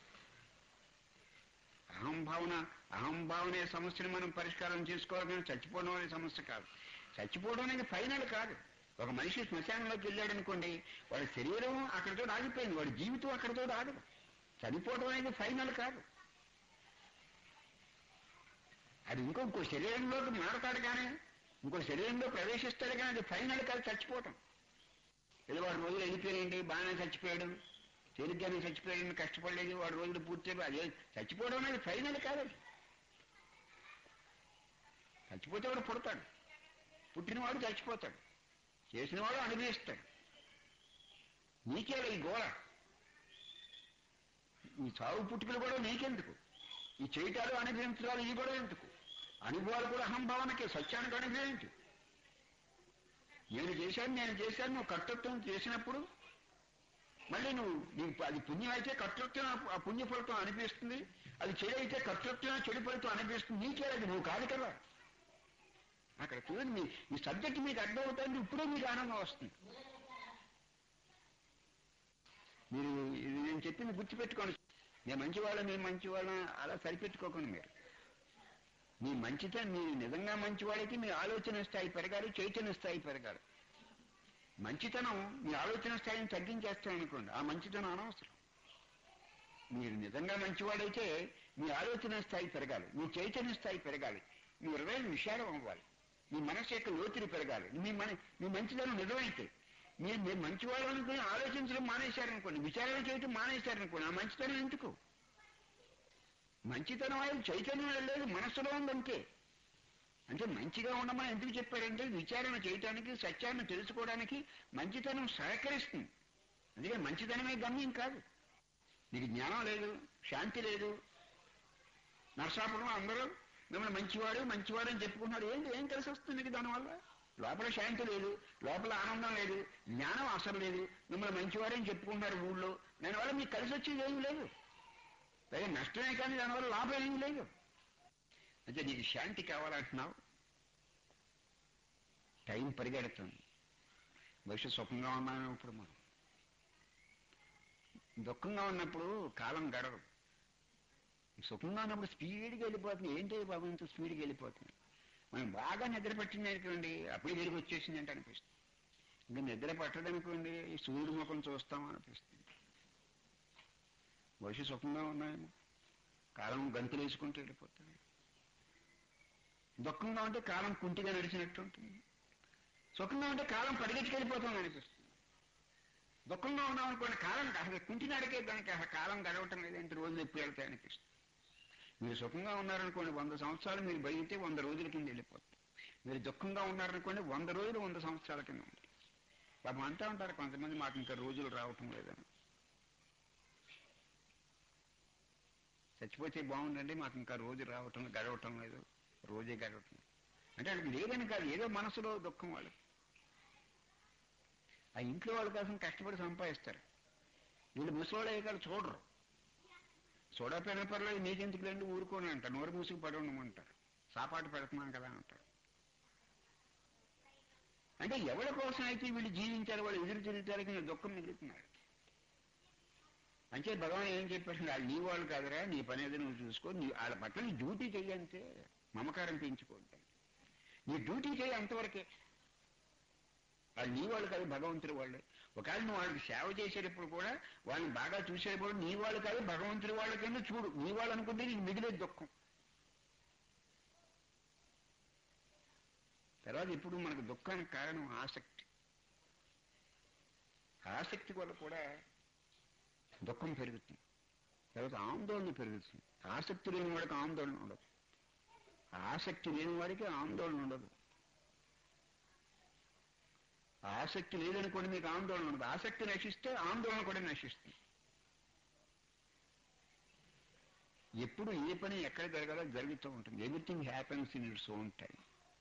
అహంభావన అహంభావనే సమస్యను మనం పరిష్కారం చేసుకోవాలని చచ్చిపోవడం అనే సమస్య కాదు. చచ్చిపోవడం అనేది ఫైనల్ కాదు. ఒక మనిషి శ్మశానంలోకి వెళ్ళాడు అనుకోండి, వాడి శరీరం అక్కడితో ఆగిపోయింది, వాడి జీవితం అక్కడితో ఆగదు. చనిపోవడం అనేది ఫైనల్ కాదు. అది ఇంకో ఇంకో శరీరంలోకి మారతాడు కానీ ఇంకో శరీరంలో ప్రవేశిస్తాడు కానీ అది ఫైనల్ కాదు చచ్చిపోవటం. ఏదో వాడు రోజులు వెళ్ళిపోయాడండి, బాగానే చచ్చిపోయాడు, తేలిగ్గానే చచ్చిపోయాడు, కష్టపడలేదు, వాడు రోజులు పూర్తి అదే చచ్చిపోవడం అనేది ఫైనల్ కాదు. అది చచ్చిపోతే వాడు పుడతాడు, పుట్టినవాడు చచ్చిపోతాడు, చేసినవాడు అనుభవిస్తాడు. నీకేలా ఈ గోళ, ఈ చావు పుట్టుకలు కూడా నీకెందుకు, ఈ చేయటాలు అనుభవించడాలు ఈ కూడా ఎందుకు, అనుభవాలు కూడా అహంభావనకే, సత్యానికి అనుభవించు. నేను చేశాను నేను చేశాను నువ్వు కర్తృత్వం చేసినప్పుడు మళ్ళీ నువ్వు నీకు అది పుణ్యం అయితే కర్తృత్వం ఆ పుణ్య ఫలితం అనిపిస్తుంది, అది చెడు అయితే కర్తృత్వం చెడు ఫలితం అనిపిస్తుంది. నీకే అది నువ్వు కాదు కదా. అక్కడ చూడండి, మీ ఈ సబ్జెక్ట్ మీకు అర్థమవుతుంది, ఇప్పుడే మీకు ఆనందం వస్తుంది. మీరు ఇది నేను చెప్పింది గుర్తుపెట్టుకోండి. నేను మంచివాళ్ళ మేము మంచివాళ్ళం అలా సరిపెట్టుకోకండి. మీరు మీ మంచితనం, మీరు నిజంగా మంచివాళ్ళకి మీ ఆలోచన స్థాయి పెరగాలి, చైతన్య స్థాయి పెరగాలి. మంచితనం మీ ఆలోచన స్థాయిని తగ్గించేస్తామనుకోండి, ఆ మంచితనం అనవసరం. మీరు నిజంగా మంచివాడైతే మీ ఆలోచన స్థాయి పెరగాలి, మీ చైతన్య స్థాయి పెరగాలి, మీ హృదయం విశాలం అవ్వాలి, మీ మనసు యొక్క లోతులు పెరగాలి. మీ మన మీ మంచితనం నిజమైతే మీరు మీరు మంచివాళ్ళు అనుకుని ఆలోచించడం మానేశారనుకోండి, విచారణ చేయటం మానేశారనుకోండి, ఆ మంచితనం ఎందుకు? మంచితనం అనేది చైతన్యం లేదు, మనస్సులో ఉందంటే. అంటే మంచిగా ఉండమని ఎందుకు చెప్పారంటే విచారణ చేయటానికి, సత్యాన్ని తెలుసుకోవడానికి మంచితనం సహకరిస్తుంది. అందుకే మంచితనమే గమ్యం కాదు. నీకు జ్ఞానం లేదు, శాంతి లేదు, నరసాపురం అందరూ మిమ్మల్ని మంచివాడు మంచివాడు అని చెప్పుకుంటున్నారు. ఏంటి ఏం కలిసి వస్తుంది మీకు దానివల్ల? లోపల శాంతి లేదు, లోపల ఆనందం లేదు, జ్ఞానం అసలు లేదు. మిమ్మల్ని మంచివాడని చెప్పుకుంటున్నారు ఊళ్ళో, దానివల్ల మీకు కలిసి వచ్చేది ఏమీ లేదు. పైగా నష్టమే కానీ దానివల్ల లాభం ఏమీ లేదు. అంటే నీకు శాంతి కావాలంటున్నావు, టైం పరిగెడుతుంది. భవిష్యత్ సుఖంగా ఉన్నాను. ఇప్పుడు మనం దుఃఖంగా ఉన్నప్పుడు కాలం గడవదు. సుఖంగా ఉన్నప్పుడు స్పీడ్గా వెళ్ళిపోతుంది. ఏంటి బాబు ఇంత స్పీడ్గా వెళ్ళిపోతుంది? మనం బాగా నిద్ర పట్టింది అనుకోండి, అప్పుడే తిరిగి వచ్చేసింది అంటే అనిపిస్తుంది. ఇంకా నిద్ర పట్టదనుకోండి, ఈ సూర్యుడి ముఖం చూస్తాం అనిపిస్తుంది. భవిష్యత్ సుఖంగా ఉన్నాయేమో, కాలం గంతులు వేసుకుంటూ వెళ్ళిపోతుంది. దుఃఖంగా ఉంటే కాలం కుంటిగా నడిచినట్టు ఉంటుంది. సుఖంగా ఉంటే కాలం పరిగెట్టుకెళ్ళిపోతుంది అనిపిస్తుంది. దుఃఖంగా ఉన్నాం అనుకోండి, కాలం అసలు కుంటి నడికే దానికి అసలు కాలం గడవటం లేదంటే రోజులు ఎప్పుడు వెళ్తాయి అనిపిస్తుంది. మీరు సుఖంగా ఉన్నారనుకోండి, వంద సంవత్సరాలు మీరు బయటితే వంద రోజుల కింద వెళ్ళిపోతుంది. మీరు దుఃఖంగా ఉన్నారనుకోండి, వంద రోజులు వంద సంవత్సరాల కింద ఉంది. పాపం అంటూ ఉంటారు కొంతమంది, మాకు ఇంకా రోజులు రావటం లేదని. చచ్చిపోతే బాగుందండి, మాకు ఇంకా రోజు రావటం గడవటం లేదు, రోజే గడవటం అంటే అది లేదని కాదు, ఏదో మనసులో దుఃఖం వాళ్ళు. ఆ ఇంట్లో వాళ్ళ కోసం కష్టపడి సంపాదిస్తారు. వీళ్ళు ముసలోళ్ళు అయ్యేకాళ్ళు చూడరు. చూడపోయిన పర్లేదు, నీకెందుకు లేండి ఊరుకోని అంటారు, నోరు మూసుకు పడి ఉండమంటారు. సాపాటు పెడుతున్నాం కదా అంటారు. అంటే ఎవరి కోసం అయితే వీళ్ళు జీవించారు, వాళ్ళు ఎదురు తిరుగుతారకి నేను దుఃఖం మిగులుతున్నారు. అంటే భగవాన్ ఏం చెప్పారు, వాళ్ళు నీ వాళ్ళు కాదురా, నీ పని ఏదో నువ్వు చూసుకో, నీ వాళ్ళ పట్ల నీ డ్యూటీ చెయ్యంతే, మమకారం పెంచుకోవద్దు. నీ డ్యూటీ చేయి అంతవరకే. వాళ్ళు నీ వాళ్ళు కాదు, భగవంతుడి వాళ్ళే. ఒకవేళ నువ్వు వాళ్ళకి సేవ చేసేటప్పుడు కూడా వాళ్ళని బాగా చూసేటప్పుడు నీ వాళ్ళు కాదు భగవంతుడి వాళ్ళ కింద చూడు. నీ వాళ్ళు అనుకుంటే నీకు మిగిలే దుఃఖం. తర్వాత ఇప్పుడు మనకు దుఃఖానికి కారణం ఆసక్తి. ఆసక్తి వల్ల కూడా దుఃఖం పెరుగుతుంది. తర్వాత ఆందోళన పెరుగుతుంది. ఆసక్తి లేని వాడికి ఆందోళన ఉండదు. ఆసక్తి లేని వాడికి ఆందోళన ఉండదు. ఆసక్తి లేదనుకోండి, మీకు ఆందోళన ఉండదు. ఆసక్తి నశిస్తే ఆందోళన కూడా నశిస్తుంది. ఎప్పుడు ఏ పని ఎక్కడ జరగాలో జరుగుతూ ఉంటుంది. Everything happens in its own time.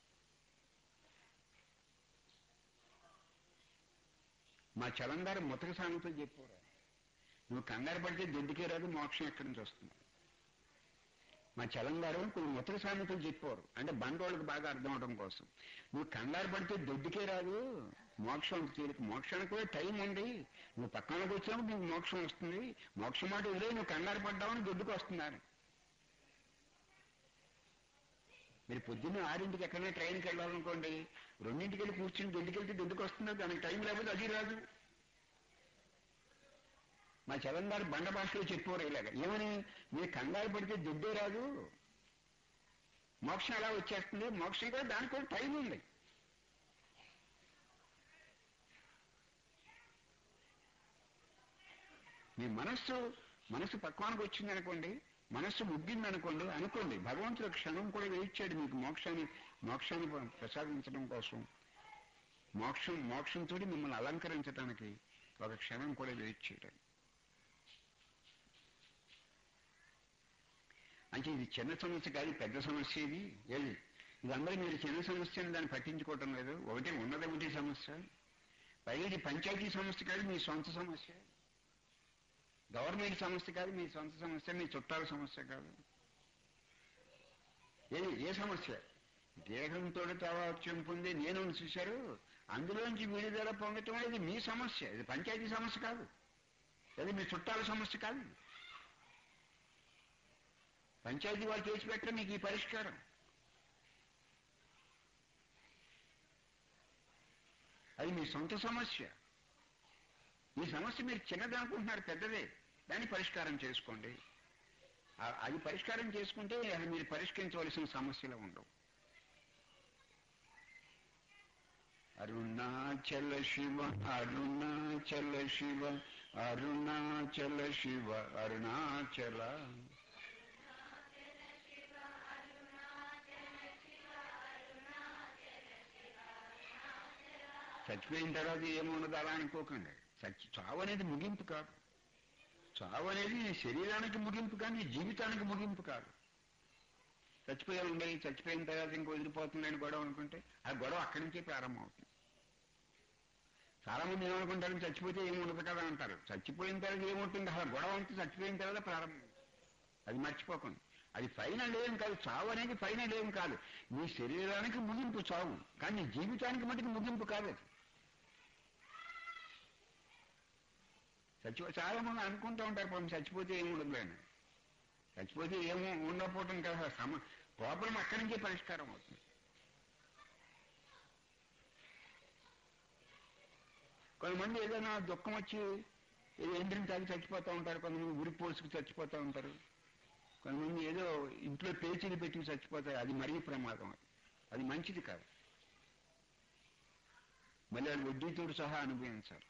మా చలంగారు మొదటి సామెతలు చెప్పారు, నువ్వు కంగారు పడితే దొడ్డికే రాదు, మోక్షం ఎక్కడి నుంచి వస్తుంది. మా చలంగారు కొన్ని మొదటి సామెతలు చెప్పారు, అంటే బండోళ్ళకి బాగా అర్థం అవడం కోసం. నువ్వు కంగారు పడితే దొడ్డికే రాదు, మోక్షం తీరికి. మోక్షానికి కూడా టైం ఉంది. నువ్వు పక్కనకు వచ్చినప్పుడు నీకు మోక్షం వస్తుంది. మోక్షం మాట వదిలే నువ్వు కంగారు పడ్డావని దొడ్డుకు వస్తున్నారు. మీరు పొద్దున్న ఆరింటికి ఎక్కడైనా ట్రైన్కి వెళ్ళాలనుకోండి, రెండింటికి వెళ్ళి కూర్చుని దొడ్డుకి వెళ్తే దొడ్డుకు వస్తుంది. దానికి టైం లేకపోతే అది రాదు. మా చలంగారు బండ భాషలో చెప్పారు ఇలాగ, ఏమని, మీరు కంగారు పడితే దొడ్డే రాదు, మోక్షం ఎలా వచ్చేస్తుంది. మోక్షం కూడా దానికి కూడా టైం ఉంది. మీ మనస్సు మనస్సు పక్వానికి వచ్చింది అనుకోండి, మనస్సు ముగ్గింది అనుకోండి అనుకోండి భగవంతుడు క్షణం కూడా వేయించాడు మీకు మోక్షాన్ని మోక్షాన్ని ప్రసాదించడం కోసం. మోక్షం మోక్షంతో మిమ్మల్ని అలంకరించడానికి ఒక క్షణం కూడా వేయించాడు. అంటే ఇది చిన్న సమస్య కాదు, పెద్ద సమస్య. ఇది ఏది ఇదందరూ మీరు చిన్న సమస్యని దాన్ని పట్టించుకోవటం లేదు. ఒకటి ఉన్నది ఒకటి సమస్య. పైగా ఇది పంచాయతీ సమస్య కాదు, మీ సొంత సమస్య. గవర్నమెంట్ సమస్య కాదు, మీ సొంత సమస్య, మీ చుట్టాల సమస్య కాదు. ఏది ఏ సమస్య? దేహంతో తావాక్యం పొంది నేను చూశారు, అందులోంచి విడుదల పొందటం అనేది మీ సమస్య. ఇది పంచాయతీ సమస్య కాదు, అది మీ చుట్టాల సమస్య కాదు. పంచాయతీ వాళ్ళు చేసి పెట్టడం మీకు ఈ పరిష్కారం. అది మీ సొంత సమస్య. ఈ సమస్య మీరు చిన్నది అనుకుంటున్నారు, పెద్దదే. దాన్ని పరిష్కారం చేసుకోండి. అది పరిష్కారం చేసుకుంటే అది మీరు పరిష్కరించవలసిన సమస్యలు ఉండవు. అరుణాచల శివ అరుణాచల శివ అరుణాచల శివ అరుణాచల. చచ్చిపోయిన తర్వాత ఏమున్నది అలా అనుకోకండి. చచ్చి చావు అనేది ముగింపు కాదు. చావు అనేది శరీరానికి ముగింపు కానీ జీవితానికి ముగింపు కాదు. చచ్చిపోయారు ఉండే చచ్చిపోయిన తర్వాత ఇంకో వదిలిపోతుందని గొడవ అనుకుంటే ఆ గొడవ అక్కడి నుంచే ప్రారంభం అవుతుంది. చాలా మంది ఏమనుకుంటారు చచ్చిపోతే ఏమి ఉండదు కదా అంటారు. చచ్చిపోయిన తర్వాత ఏముంటుంది అసలు గొడవ అంతా చచ్చిపోయిన తర్వాత ప్రారంభం. అది మర్చిపోకండి. అది ఫైనల్ ఏం కాదు. చావు అనేది ఫైనల్ ఏం కాదు. నీ శరీరానికి ముగింపు చావు, కానీ నీ జీవితానికి మటుకు ముగింపు కాదు అది. చచ్చిపో చాలా మంది అనుకుంటూ ఉంటారు పాపం చచ్చిపోతే ఏమి ఉండదు అని. చచ్చిపోతే ఏమో ఉండకపోవటం కదా సమ ప్రాబ్లం అక్కడి నుంచే పరిష్కారం అవుతుంది. కొంతమంది ఏదైనా దుఃఖం వచ్చి ఏదో ఎండ్రిని తాగి చచ్చిపోతూ ఉంటారు, కొంతమంది ఉరి పోసుకు చచ్చిపోతూ ఉంటారు, కొంతమంది ఏదో ఇంట్లో పేచీలు పెట్టి చచ్చిపోతారు. అది మరీ ప్రమాదం. అది మంచిది కాదు. మళ్ళీ అది వడ్డీతోడు సహా అనుభవించాలి.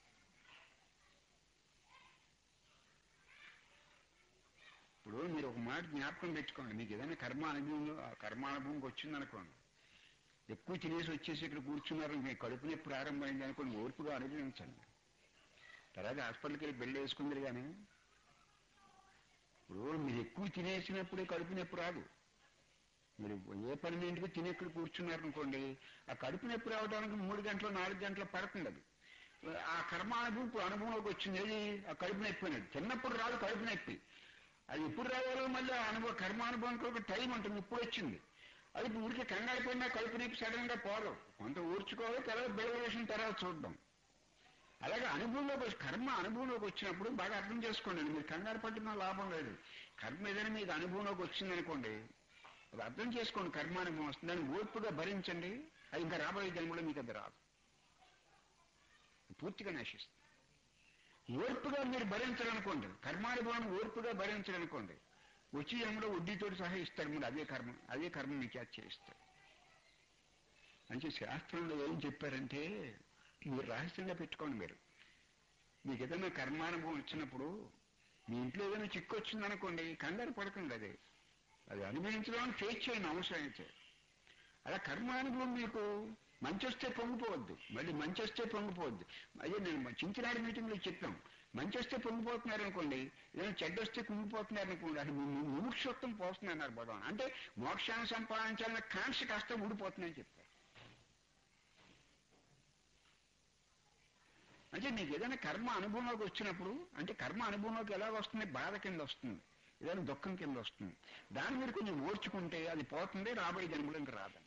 ఇప్పుడు మీరు ఒక మాట జ్ఞాపకం పెట్టుకోండి. మీకు ఏదైనా కర్మ అనుభవంలో ఆ కర్మానుభవంకి వచ్చిందనుకోండి, ఎక్కువ తినేసి వచ్చేసి ఇక్కడ కూర్చున్నారు, మీ కడుపు నొప్పి ప్రారంభమైంది అనుకోండి, ఓర్పుగా అనుభవించండి. తర్వాత హాస్పిటల్కి వెళ్ళి బెల్ట్ వేసుకుందరు. కానీ ఇప్పుడు మీరు ఎక్కువ తినేసినప్పుడే కడుపు నొప్పి రాదు. మీరు ఏ పన్నెండింటికి తిని ఎక్కడ కూర్చున్నారనుకోండి, ఆ కడుపు నొప్పి రావడానికి మూడు గంటలు నాలుగు గంటలు పడుతుంది. అది ఆ కర్మ అనుభవం ఇప్పుడు అనుభవంలోకి వచ్చింది. ఏది ఆ కడుపు నొప్పి అనేది చిన్నప్పుడు రాదు. కడుపు నొప్పి అది ఎప్పుడు రావాలో మళ్ళీ అనుభవం కర్మానుభవానికి ఒక టైం ఉంటుంది. ఇప్పుడు వచ్చింది. అది ఊరికి కంగారు పడినా కడుపు నొప్పి సడన్ గా పోదు. కొంత ఊర్చుకోవాలి, తర్వాత బెడవ వేసిన తర్వాత చూద్దాం. అలాగే అనుభవంలోకి వచ్చి కర్మ అనుభవంలోకి వచ్చినప్పుడు బాగా అర్థం చేసుకోండి. మీరు కంగారు పట్టిన లాభం లేదు. కర్మ ఏదైనా మీకు అనుభవంలోకి వచ్చిందనుకోండి, అది అర్థం చేసుకోండి. కర్మానుభవం వస్తుంది, దాన్ని ఓర్పుగా భరించండి. అది ఇంకా రాబోయే జన్మలో మీకు అది రాదు, పూర్తిగా నశిస్తుంది. ఓర్పుగా మీరు భరించాలనుకోండి, కర్మానుభవాన్ని ఓర్పుగా భరించాలనుకోండి, వచ్చి జన్మలో వడ్డీతో సహా ఇస్తాడు. మీరు అదే కర్మ అదే కర్మ మీకు చేయిస్తాడు. అంటే శాస్త్రంలో ఏం చెప్పారంటే మీరు రహస్యంగా పెట్టుకోండి. మీరు మీకు ఏదైనా కర్మానుభవం వచ్చినప్పుడు మీ ఇంట్లో ఏదైనా చిక్కు వచ్చిందనుకోండి, కంగారు పడకండి. అదే అది అనుభవించడం ఫేస్ చేయండి అవసరం అయితే. అలా కర్మానుభవం మీకు మంచి వస్తే పొంగిపోవద్దు, మళ్ళీ మంచి వస్తే పొంగిపోవద్దు. అదే నేను చింతనాడు మీటింగ్లో చెప్పాం. మంచి వస్తే పొంగిపోతున్నారు అనుకోండి, ఏదైనా చెడ్డ వస్తే కుంగిపోతున్నారు అనుకోండి, అది ముముక్షత్వం పోతున్నారు భగవాన్. అంటే మోక్షాన్ని సంపాదించాలన్న కాంక్ష కాస్త ఊడిపోతుందని చెప్పారు. అంటే నీకు ఏదైనా కర్మ అనుభవంలోకి వచ్చినప్పుడు, అంటే కర్మ అనుభవంలోకి ఎలా వస్తుంది, బాధ కింద వస్తుంది, ఏదైనా దుఃఖం కింద వస్తుంది. దాన్ని మీరు కొంచెం ఓర్చుకుంటే అది పోతుంది, రాబోయే జన్మలో ఇంకా రాదని.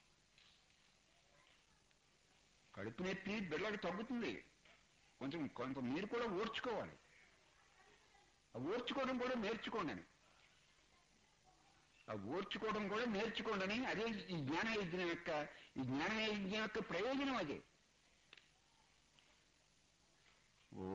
కడుపు నొప్పి బిళ్ళకి తగ్గుతుంది, కొంచెం కొంత మీరు కూడా ఓర్చుకోవాలి. ఆ ఓర్చుకోవడం కూడా నేర్చుకోండి అని, ఆ ఓర్చుకోవడం కూడా నేర్చుకోండి అని. అదే ఈ జ్ఞాన యజ్ఞం యొక్క ఈ జ్ఞాన యజ్ఞం యొక్క ప్రయోజనం అదే. ఓ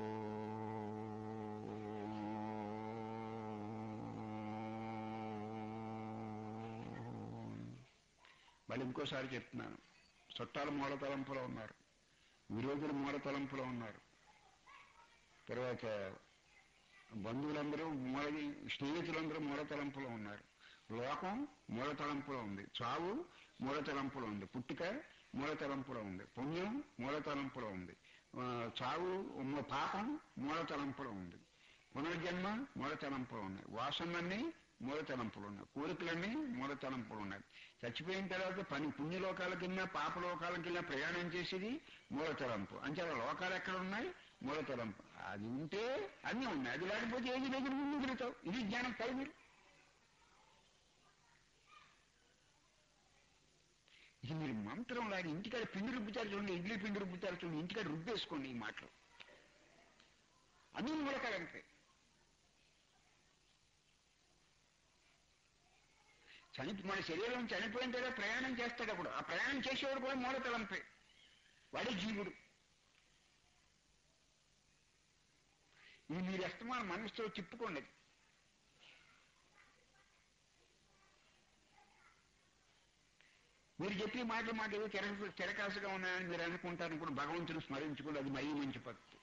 మళ్ళీ ఇంకోసారి చెప్తున్నాను. చుట్టాలు మూల తలంపులో ఉన్నారు, విరోధులు మూల తలంపులో ఉన్నారు, తర్వాత బంధువులందరూ మూల, స్నేహితులందరూ మూల తలంపులో ఉన్నారు, లోకం మూల తలంపులో ఉంది, చావు మూల తలంపులో ఉంది, పుట్టుక మూల తలంపులో ఉంది, పుణ్యం మూల తలంపులో ఉంది, చావు పాపం మూల తలంపులో ఉంది, పునర్జన్మ మూల తలంపులో ఉన్నాయి, వాసనలన్నీ మూల తలంపులు ఉన్నాయి, కోరికలన్నీ మూల తలంపులు ఉన్నాయి. చచ్చిపోయిన తర్వాత పని పుణ్యలోకాలకిన్నా పాపలోకాలకిన్నా ప్రయాణం చేసేది మూల తలంపు. అంటే అలా లోకాలు ఎక్కడ ఉన్నాయి, మూల తలంపు. అది ఉంటే అన్నీ ఉన్నాయి, అది లేకపోతే ఏది లేదు, ముందు తిరుగుతావు. ఇది జ్ఞానం కాదు. మీరు ఇది మీరు మంత్రం లాగా ఇంటికాడ పిండి రుబ్బుతారు చూడండి, ఇడ్లీ పిండి రుబ్బుతారు చూడండి, ఇంటికాడ రుబ్బేసుకోండి ఈ మాటలు. అన్నీ మూలకాలంటే చనిపో మన శరీరం చనిపోయిన తర్వాత ప్రయాణం చేస్తాడు. అప్పుడు ఆ ప్రయాణం చేసేవాడు కూడా మూల తలంపే, వాడే జీవుడు. ఇది మీరు అస్తమానం మనసుతో తిప్పుకోండి. మీరు చెప్పే మాటలు మాట ఏదో తెర తెరకాసుగా ఉన్నాయని మీరు అనుకుంటారు కూడా, భగవంతుని స్మరించుకోండి, అది మరీ మంచి పద్ధతి.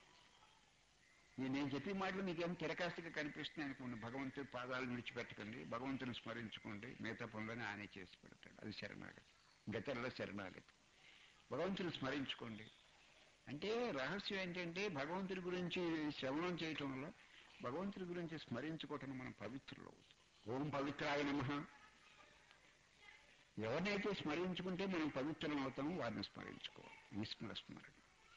నేను చెప్పే మాటలు మీకేమో తెరకాసుగా కనిపిస్తున్నాయి అనుకోండి, భగవంతుడి పాదాలు విడిచిపెట్టకండి, భగవంతుని స్మరించుకోండి, మిగతా పనులని ఆయనే చేసి పెడతాడు. అది శరణాగతి, గతల శరణాగతి. భగవంతుని స్మరించుకోండి. అంటే రహస్యం ఏంటంటే భగవంతుడి గురించి శ్రవణం చేయటం వల్ల భగవంతుడి గురించి స్మరించుకోవటం మనం పవిత్రులు అవుతాం. ఓం పవిత్రాయ నమః, ఎవరినైతే స్మరించుకుంటే మనం పవిత్రం అవుతామో వారిని స్మరించుకోవాలి. ఈశ్వర స్మరణ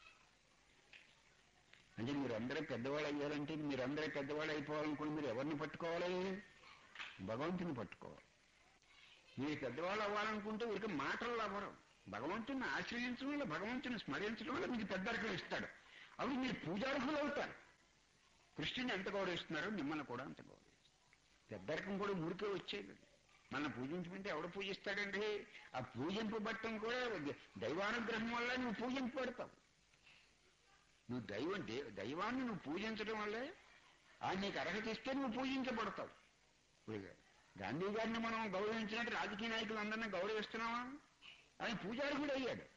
అంటే మీరందరూ పెద్దవాళ్ళు అయ్యారంటే మీరందరూ పెద్దవాళ్ళు అయిపోవాలనుకుని మీరు ఎవరిని పట్టుకోవాలి? భగవంతుని పట్టుకోవాలి. మీరు పెద్దవాళ్ళు అవ్వాలనుకుంటే వీరికి మాటలు అవ్వరు. భగవంతుని ఆశ్రయించడం వల్ల, భగవంతుని స్మరించడం వల్ల మీకు పెద్దరికం ఇస్తాడు. అప్పుడు మీరు పూజార్హులు అవుతారు. కృష్ణుని ఎంత గౌరవిస్తున్నారో మిమ్మల్ని కూడా అంత గౌరవిస్తారు. పెద్దరికం కూడా ఊరికే వచ్చేది. మన పూజించమంటే ఎవడు పూజిస్తాడండి? ఆ పూజింపబట్టం కూడా దైవానుగ్రహం వల్ల నువ్వు పూజింపబడతావు. నువ్వు దైవం దైవాన్ని నువ్వు పూజించడం వల్లే ఆయన నీకు అర్హత ఇస్తే నువ్వు పూజించబడతావు. గాంధీ గారిని మనం గౌరవించినట్టు రాజకీయ నాయకులు అందరినీ గౌరవిస్తున్నావా? ఆయన పూజార్హుడు అయ్యాడు.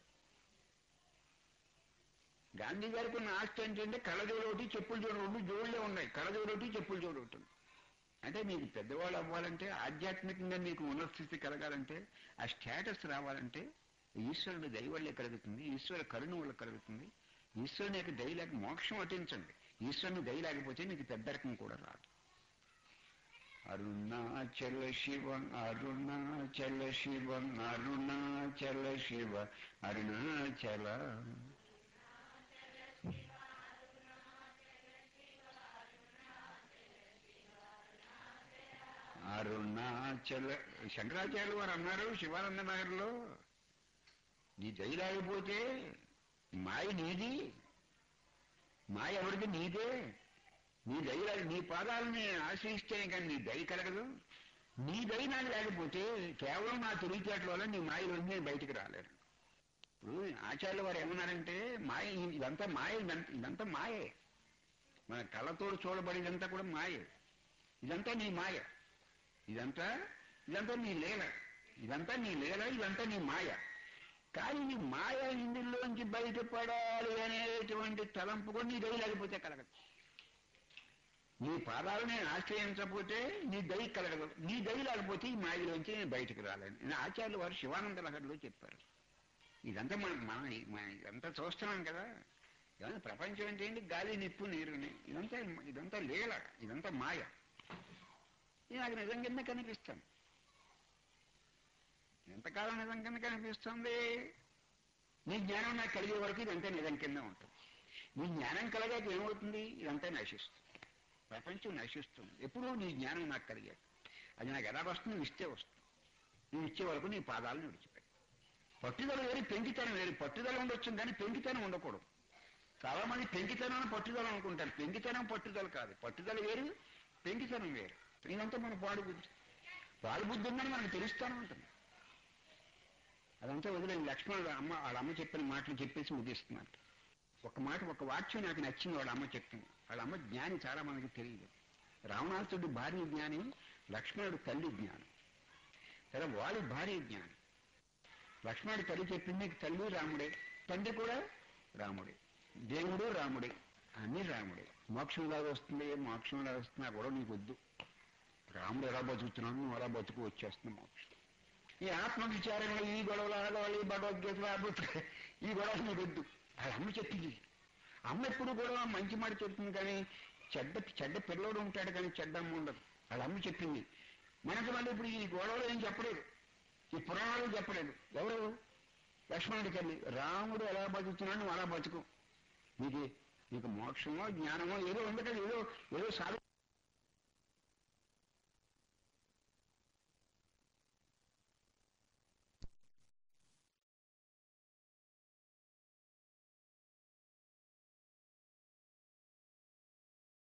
గాంధీ గారికి ఉన్న ఆస్తి ఏంటంటే కళ్ళజోడు ఒకటి, చెప్పులు జోడు రెండు జోడులే ఉన్నాయి. కళ్ళజోడు ఒకటి, చెప్పులు జోడు ఒకటి. అంటే మీకు పెద్దవాళ్ళు అవ్వాలంటే, ఆధ్యాత్మికంగా మీకు ఉన్నతస్థితి కలగాలంటే, ఆ స్టేటస్ రావాలంటే ఈశ్వరుడు దయ వల్లే కలుగుతుంది. ఈశ్వర కరుణ వల్ల కలుగుతుంది. ఈశ్వరుని యొక్క దయ లేక మోక్షం అటించండి. ఈశ్వరుని దయ లేకపోతే మీకు పెద్దరికం కూడా రాదు. అరుణాచల శివ అరుణాచల శివ అరుణాచల శివ అరుణాచల అరుణాచల. శంకరాచార్యులు వారు అన్నారు శివానంద నగర్లో, నీ దయ లేకపోతే మాయ నీది, మాయ ఎవరికి? నీదే. నీ దయ నీ పాదాలని ఆశ్రయిస్తేనే కానీ నీ దయ కలగదు. నీ దయ నాకు లేకపోతే కేవలం నా తెలివితేటల వల్ల నీ మాయలో నేను బయటికి రాలేను. ఇప్పుడు ఆచార్యుల వారు ఏమన్నారంటే, మాయ ఇదంతా మాయ, ఇదంతా మాయే. మన కళ్ళతో చూడబడిదంతా కూడా మాయే. ఇదంతా నీ మాయ, ఇదంతా ఇదంతా నీ లీల, ఇదంతా నీ లీల, ఇదంతా నీ మాయ. కానీ నీ మాయ ఇందులోంచి బయటపడాలి అనేటువంటి తలంపు కూడా నీ దయ లేకపోతే కలగదు. నీ పాదాలను నేను ఆశ్రయించకపోతే నీ దయ కలగదు. నీ దయ లేకపోతే ఈ మాయలోంచి నేను బయటకు రాలేను. నేను ఆచార్యులు వారు శివానంద లహరిలో చెప్పారు. ఇదంతా మనం మనం ఇదంతా చూస్తున్నాం కదా. ఇదంతా ప్రపంచం అంటే ఏంటి? గాలి, నిప్పు, నీరుని. ఇదంతా ఇదంతా లీల, ఇదంతా మాయ. ఇది నాకు నిజం కింద కనిపిస్తాను. ఎంతకాలం నిజం కింద కనిపిస్తుంది? నీ జ్ఞానం నాకు కలిగే వరకు ఇదంతా నిజం కింద ఉంటుంది. నీ జ్ఞానం కలగాక ఏమవుతుంది? ఇదంతా నశిస్తుంది. ప్రపంచం నశిస్తుంది. ఎప్పుడు నీ జ్ఞానం నాకు కలిగాక. అది నాకు ఎలా వస్తుంది? నువ్వు ఇస్తే వస్తుంది. నువ్వు ఇచ్చే వరకు నీ పాదాలను విడిచిపెట్టి. పట్టుదల వేరు, పెంకితనం వేరు. పట్టుదల ఉండొచ్చు కానీ పెంకితనం ఉండకూడదు. చాలా మంది పెంకితనం పట్టుదల అనుకుంటారు. పెంకితనం పట్టుదల కాదు. పట్టుదల వేరు, పెంకితనం వేరు. ఇదంతా మన పాడు బుద్ధి. పాడు బుద్ధి ఉందని మనకు తెలుస్తానే ఉంటుంది. అదంతా వదిలేదు. లక్ష్మణుడు అమ్మ వాళ్ళ అమ్మ చెప్పిన మాటలు చెప్పేసి ముగిస్తున్నట్టు. ఒక మాట, ఒక వాక్యం నాకు నచ్చింది. వాళ్ళ అమ్మ చెప్పింది. వాళ్ళ అమ్మ జ్ఞాని, చాలా మందికి తెలియదు. రావణాసుడు భార్య జ్ఞాని, లక్ష్మణుడు తల్లి జ్ఞాని. సరే, వాడి భార్య జ్ఞాని. లక్ష్మణుడు తల్లి చెప్పింది, తల్లి రాముడే, తండ్రి కూడా రాముడే, దేవుడు రాముడే, అన్ని రాముడే. మోక్షం లాగా వస్తుంది, మోక్షం లాగా వస్తున్నా కూడా నీకు వద్దు. రాముడు ఎలా బతుకుతున్నాడు, నువ్వు అలా బతుకు, వచ్చేస్తుంది మోక్షం. ఈ ఆత్మ విచారంలో ఈ గొడవలు ఆడవాలి, ఈ భగవద్గీతలు ఆడుతుంది, ఈ గొడవలు నీకు వద్దు. అది అమ్మ చెప్పింది. అమ్మ ఎప్పుడు కూడా మంచి మాట చెప్తుంది కానీ చెడ్డ చెడ్డ పిల్లోడు ఉంటాడు కానీ చెడ్డ అమ్మ ఉండదు. వాళ్ళ అమ్మ చెప్పింది. మనకు మళ్ళీ ఇప్పుడు ఈ గొడవలు ఏం చెప్పలేదు, ఈ పురాణాలు చెప్పలేదు. ఎవరు? లక్ష్మణుడికి వెళ్ళి రాముడు ఎలా బతుకుతున్నాడు నువ్వు అలా బతుకు, నీకు నీకు మోక్షమో జ్ఞానమో ఏదో ఉండదు, ఏదో ఏదో సాధన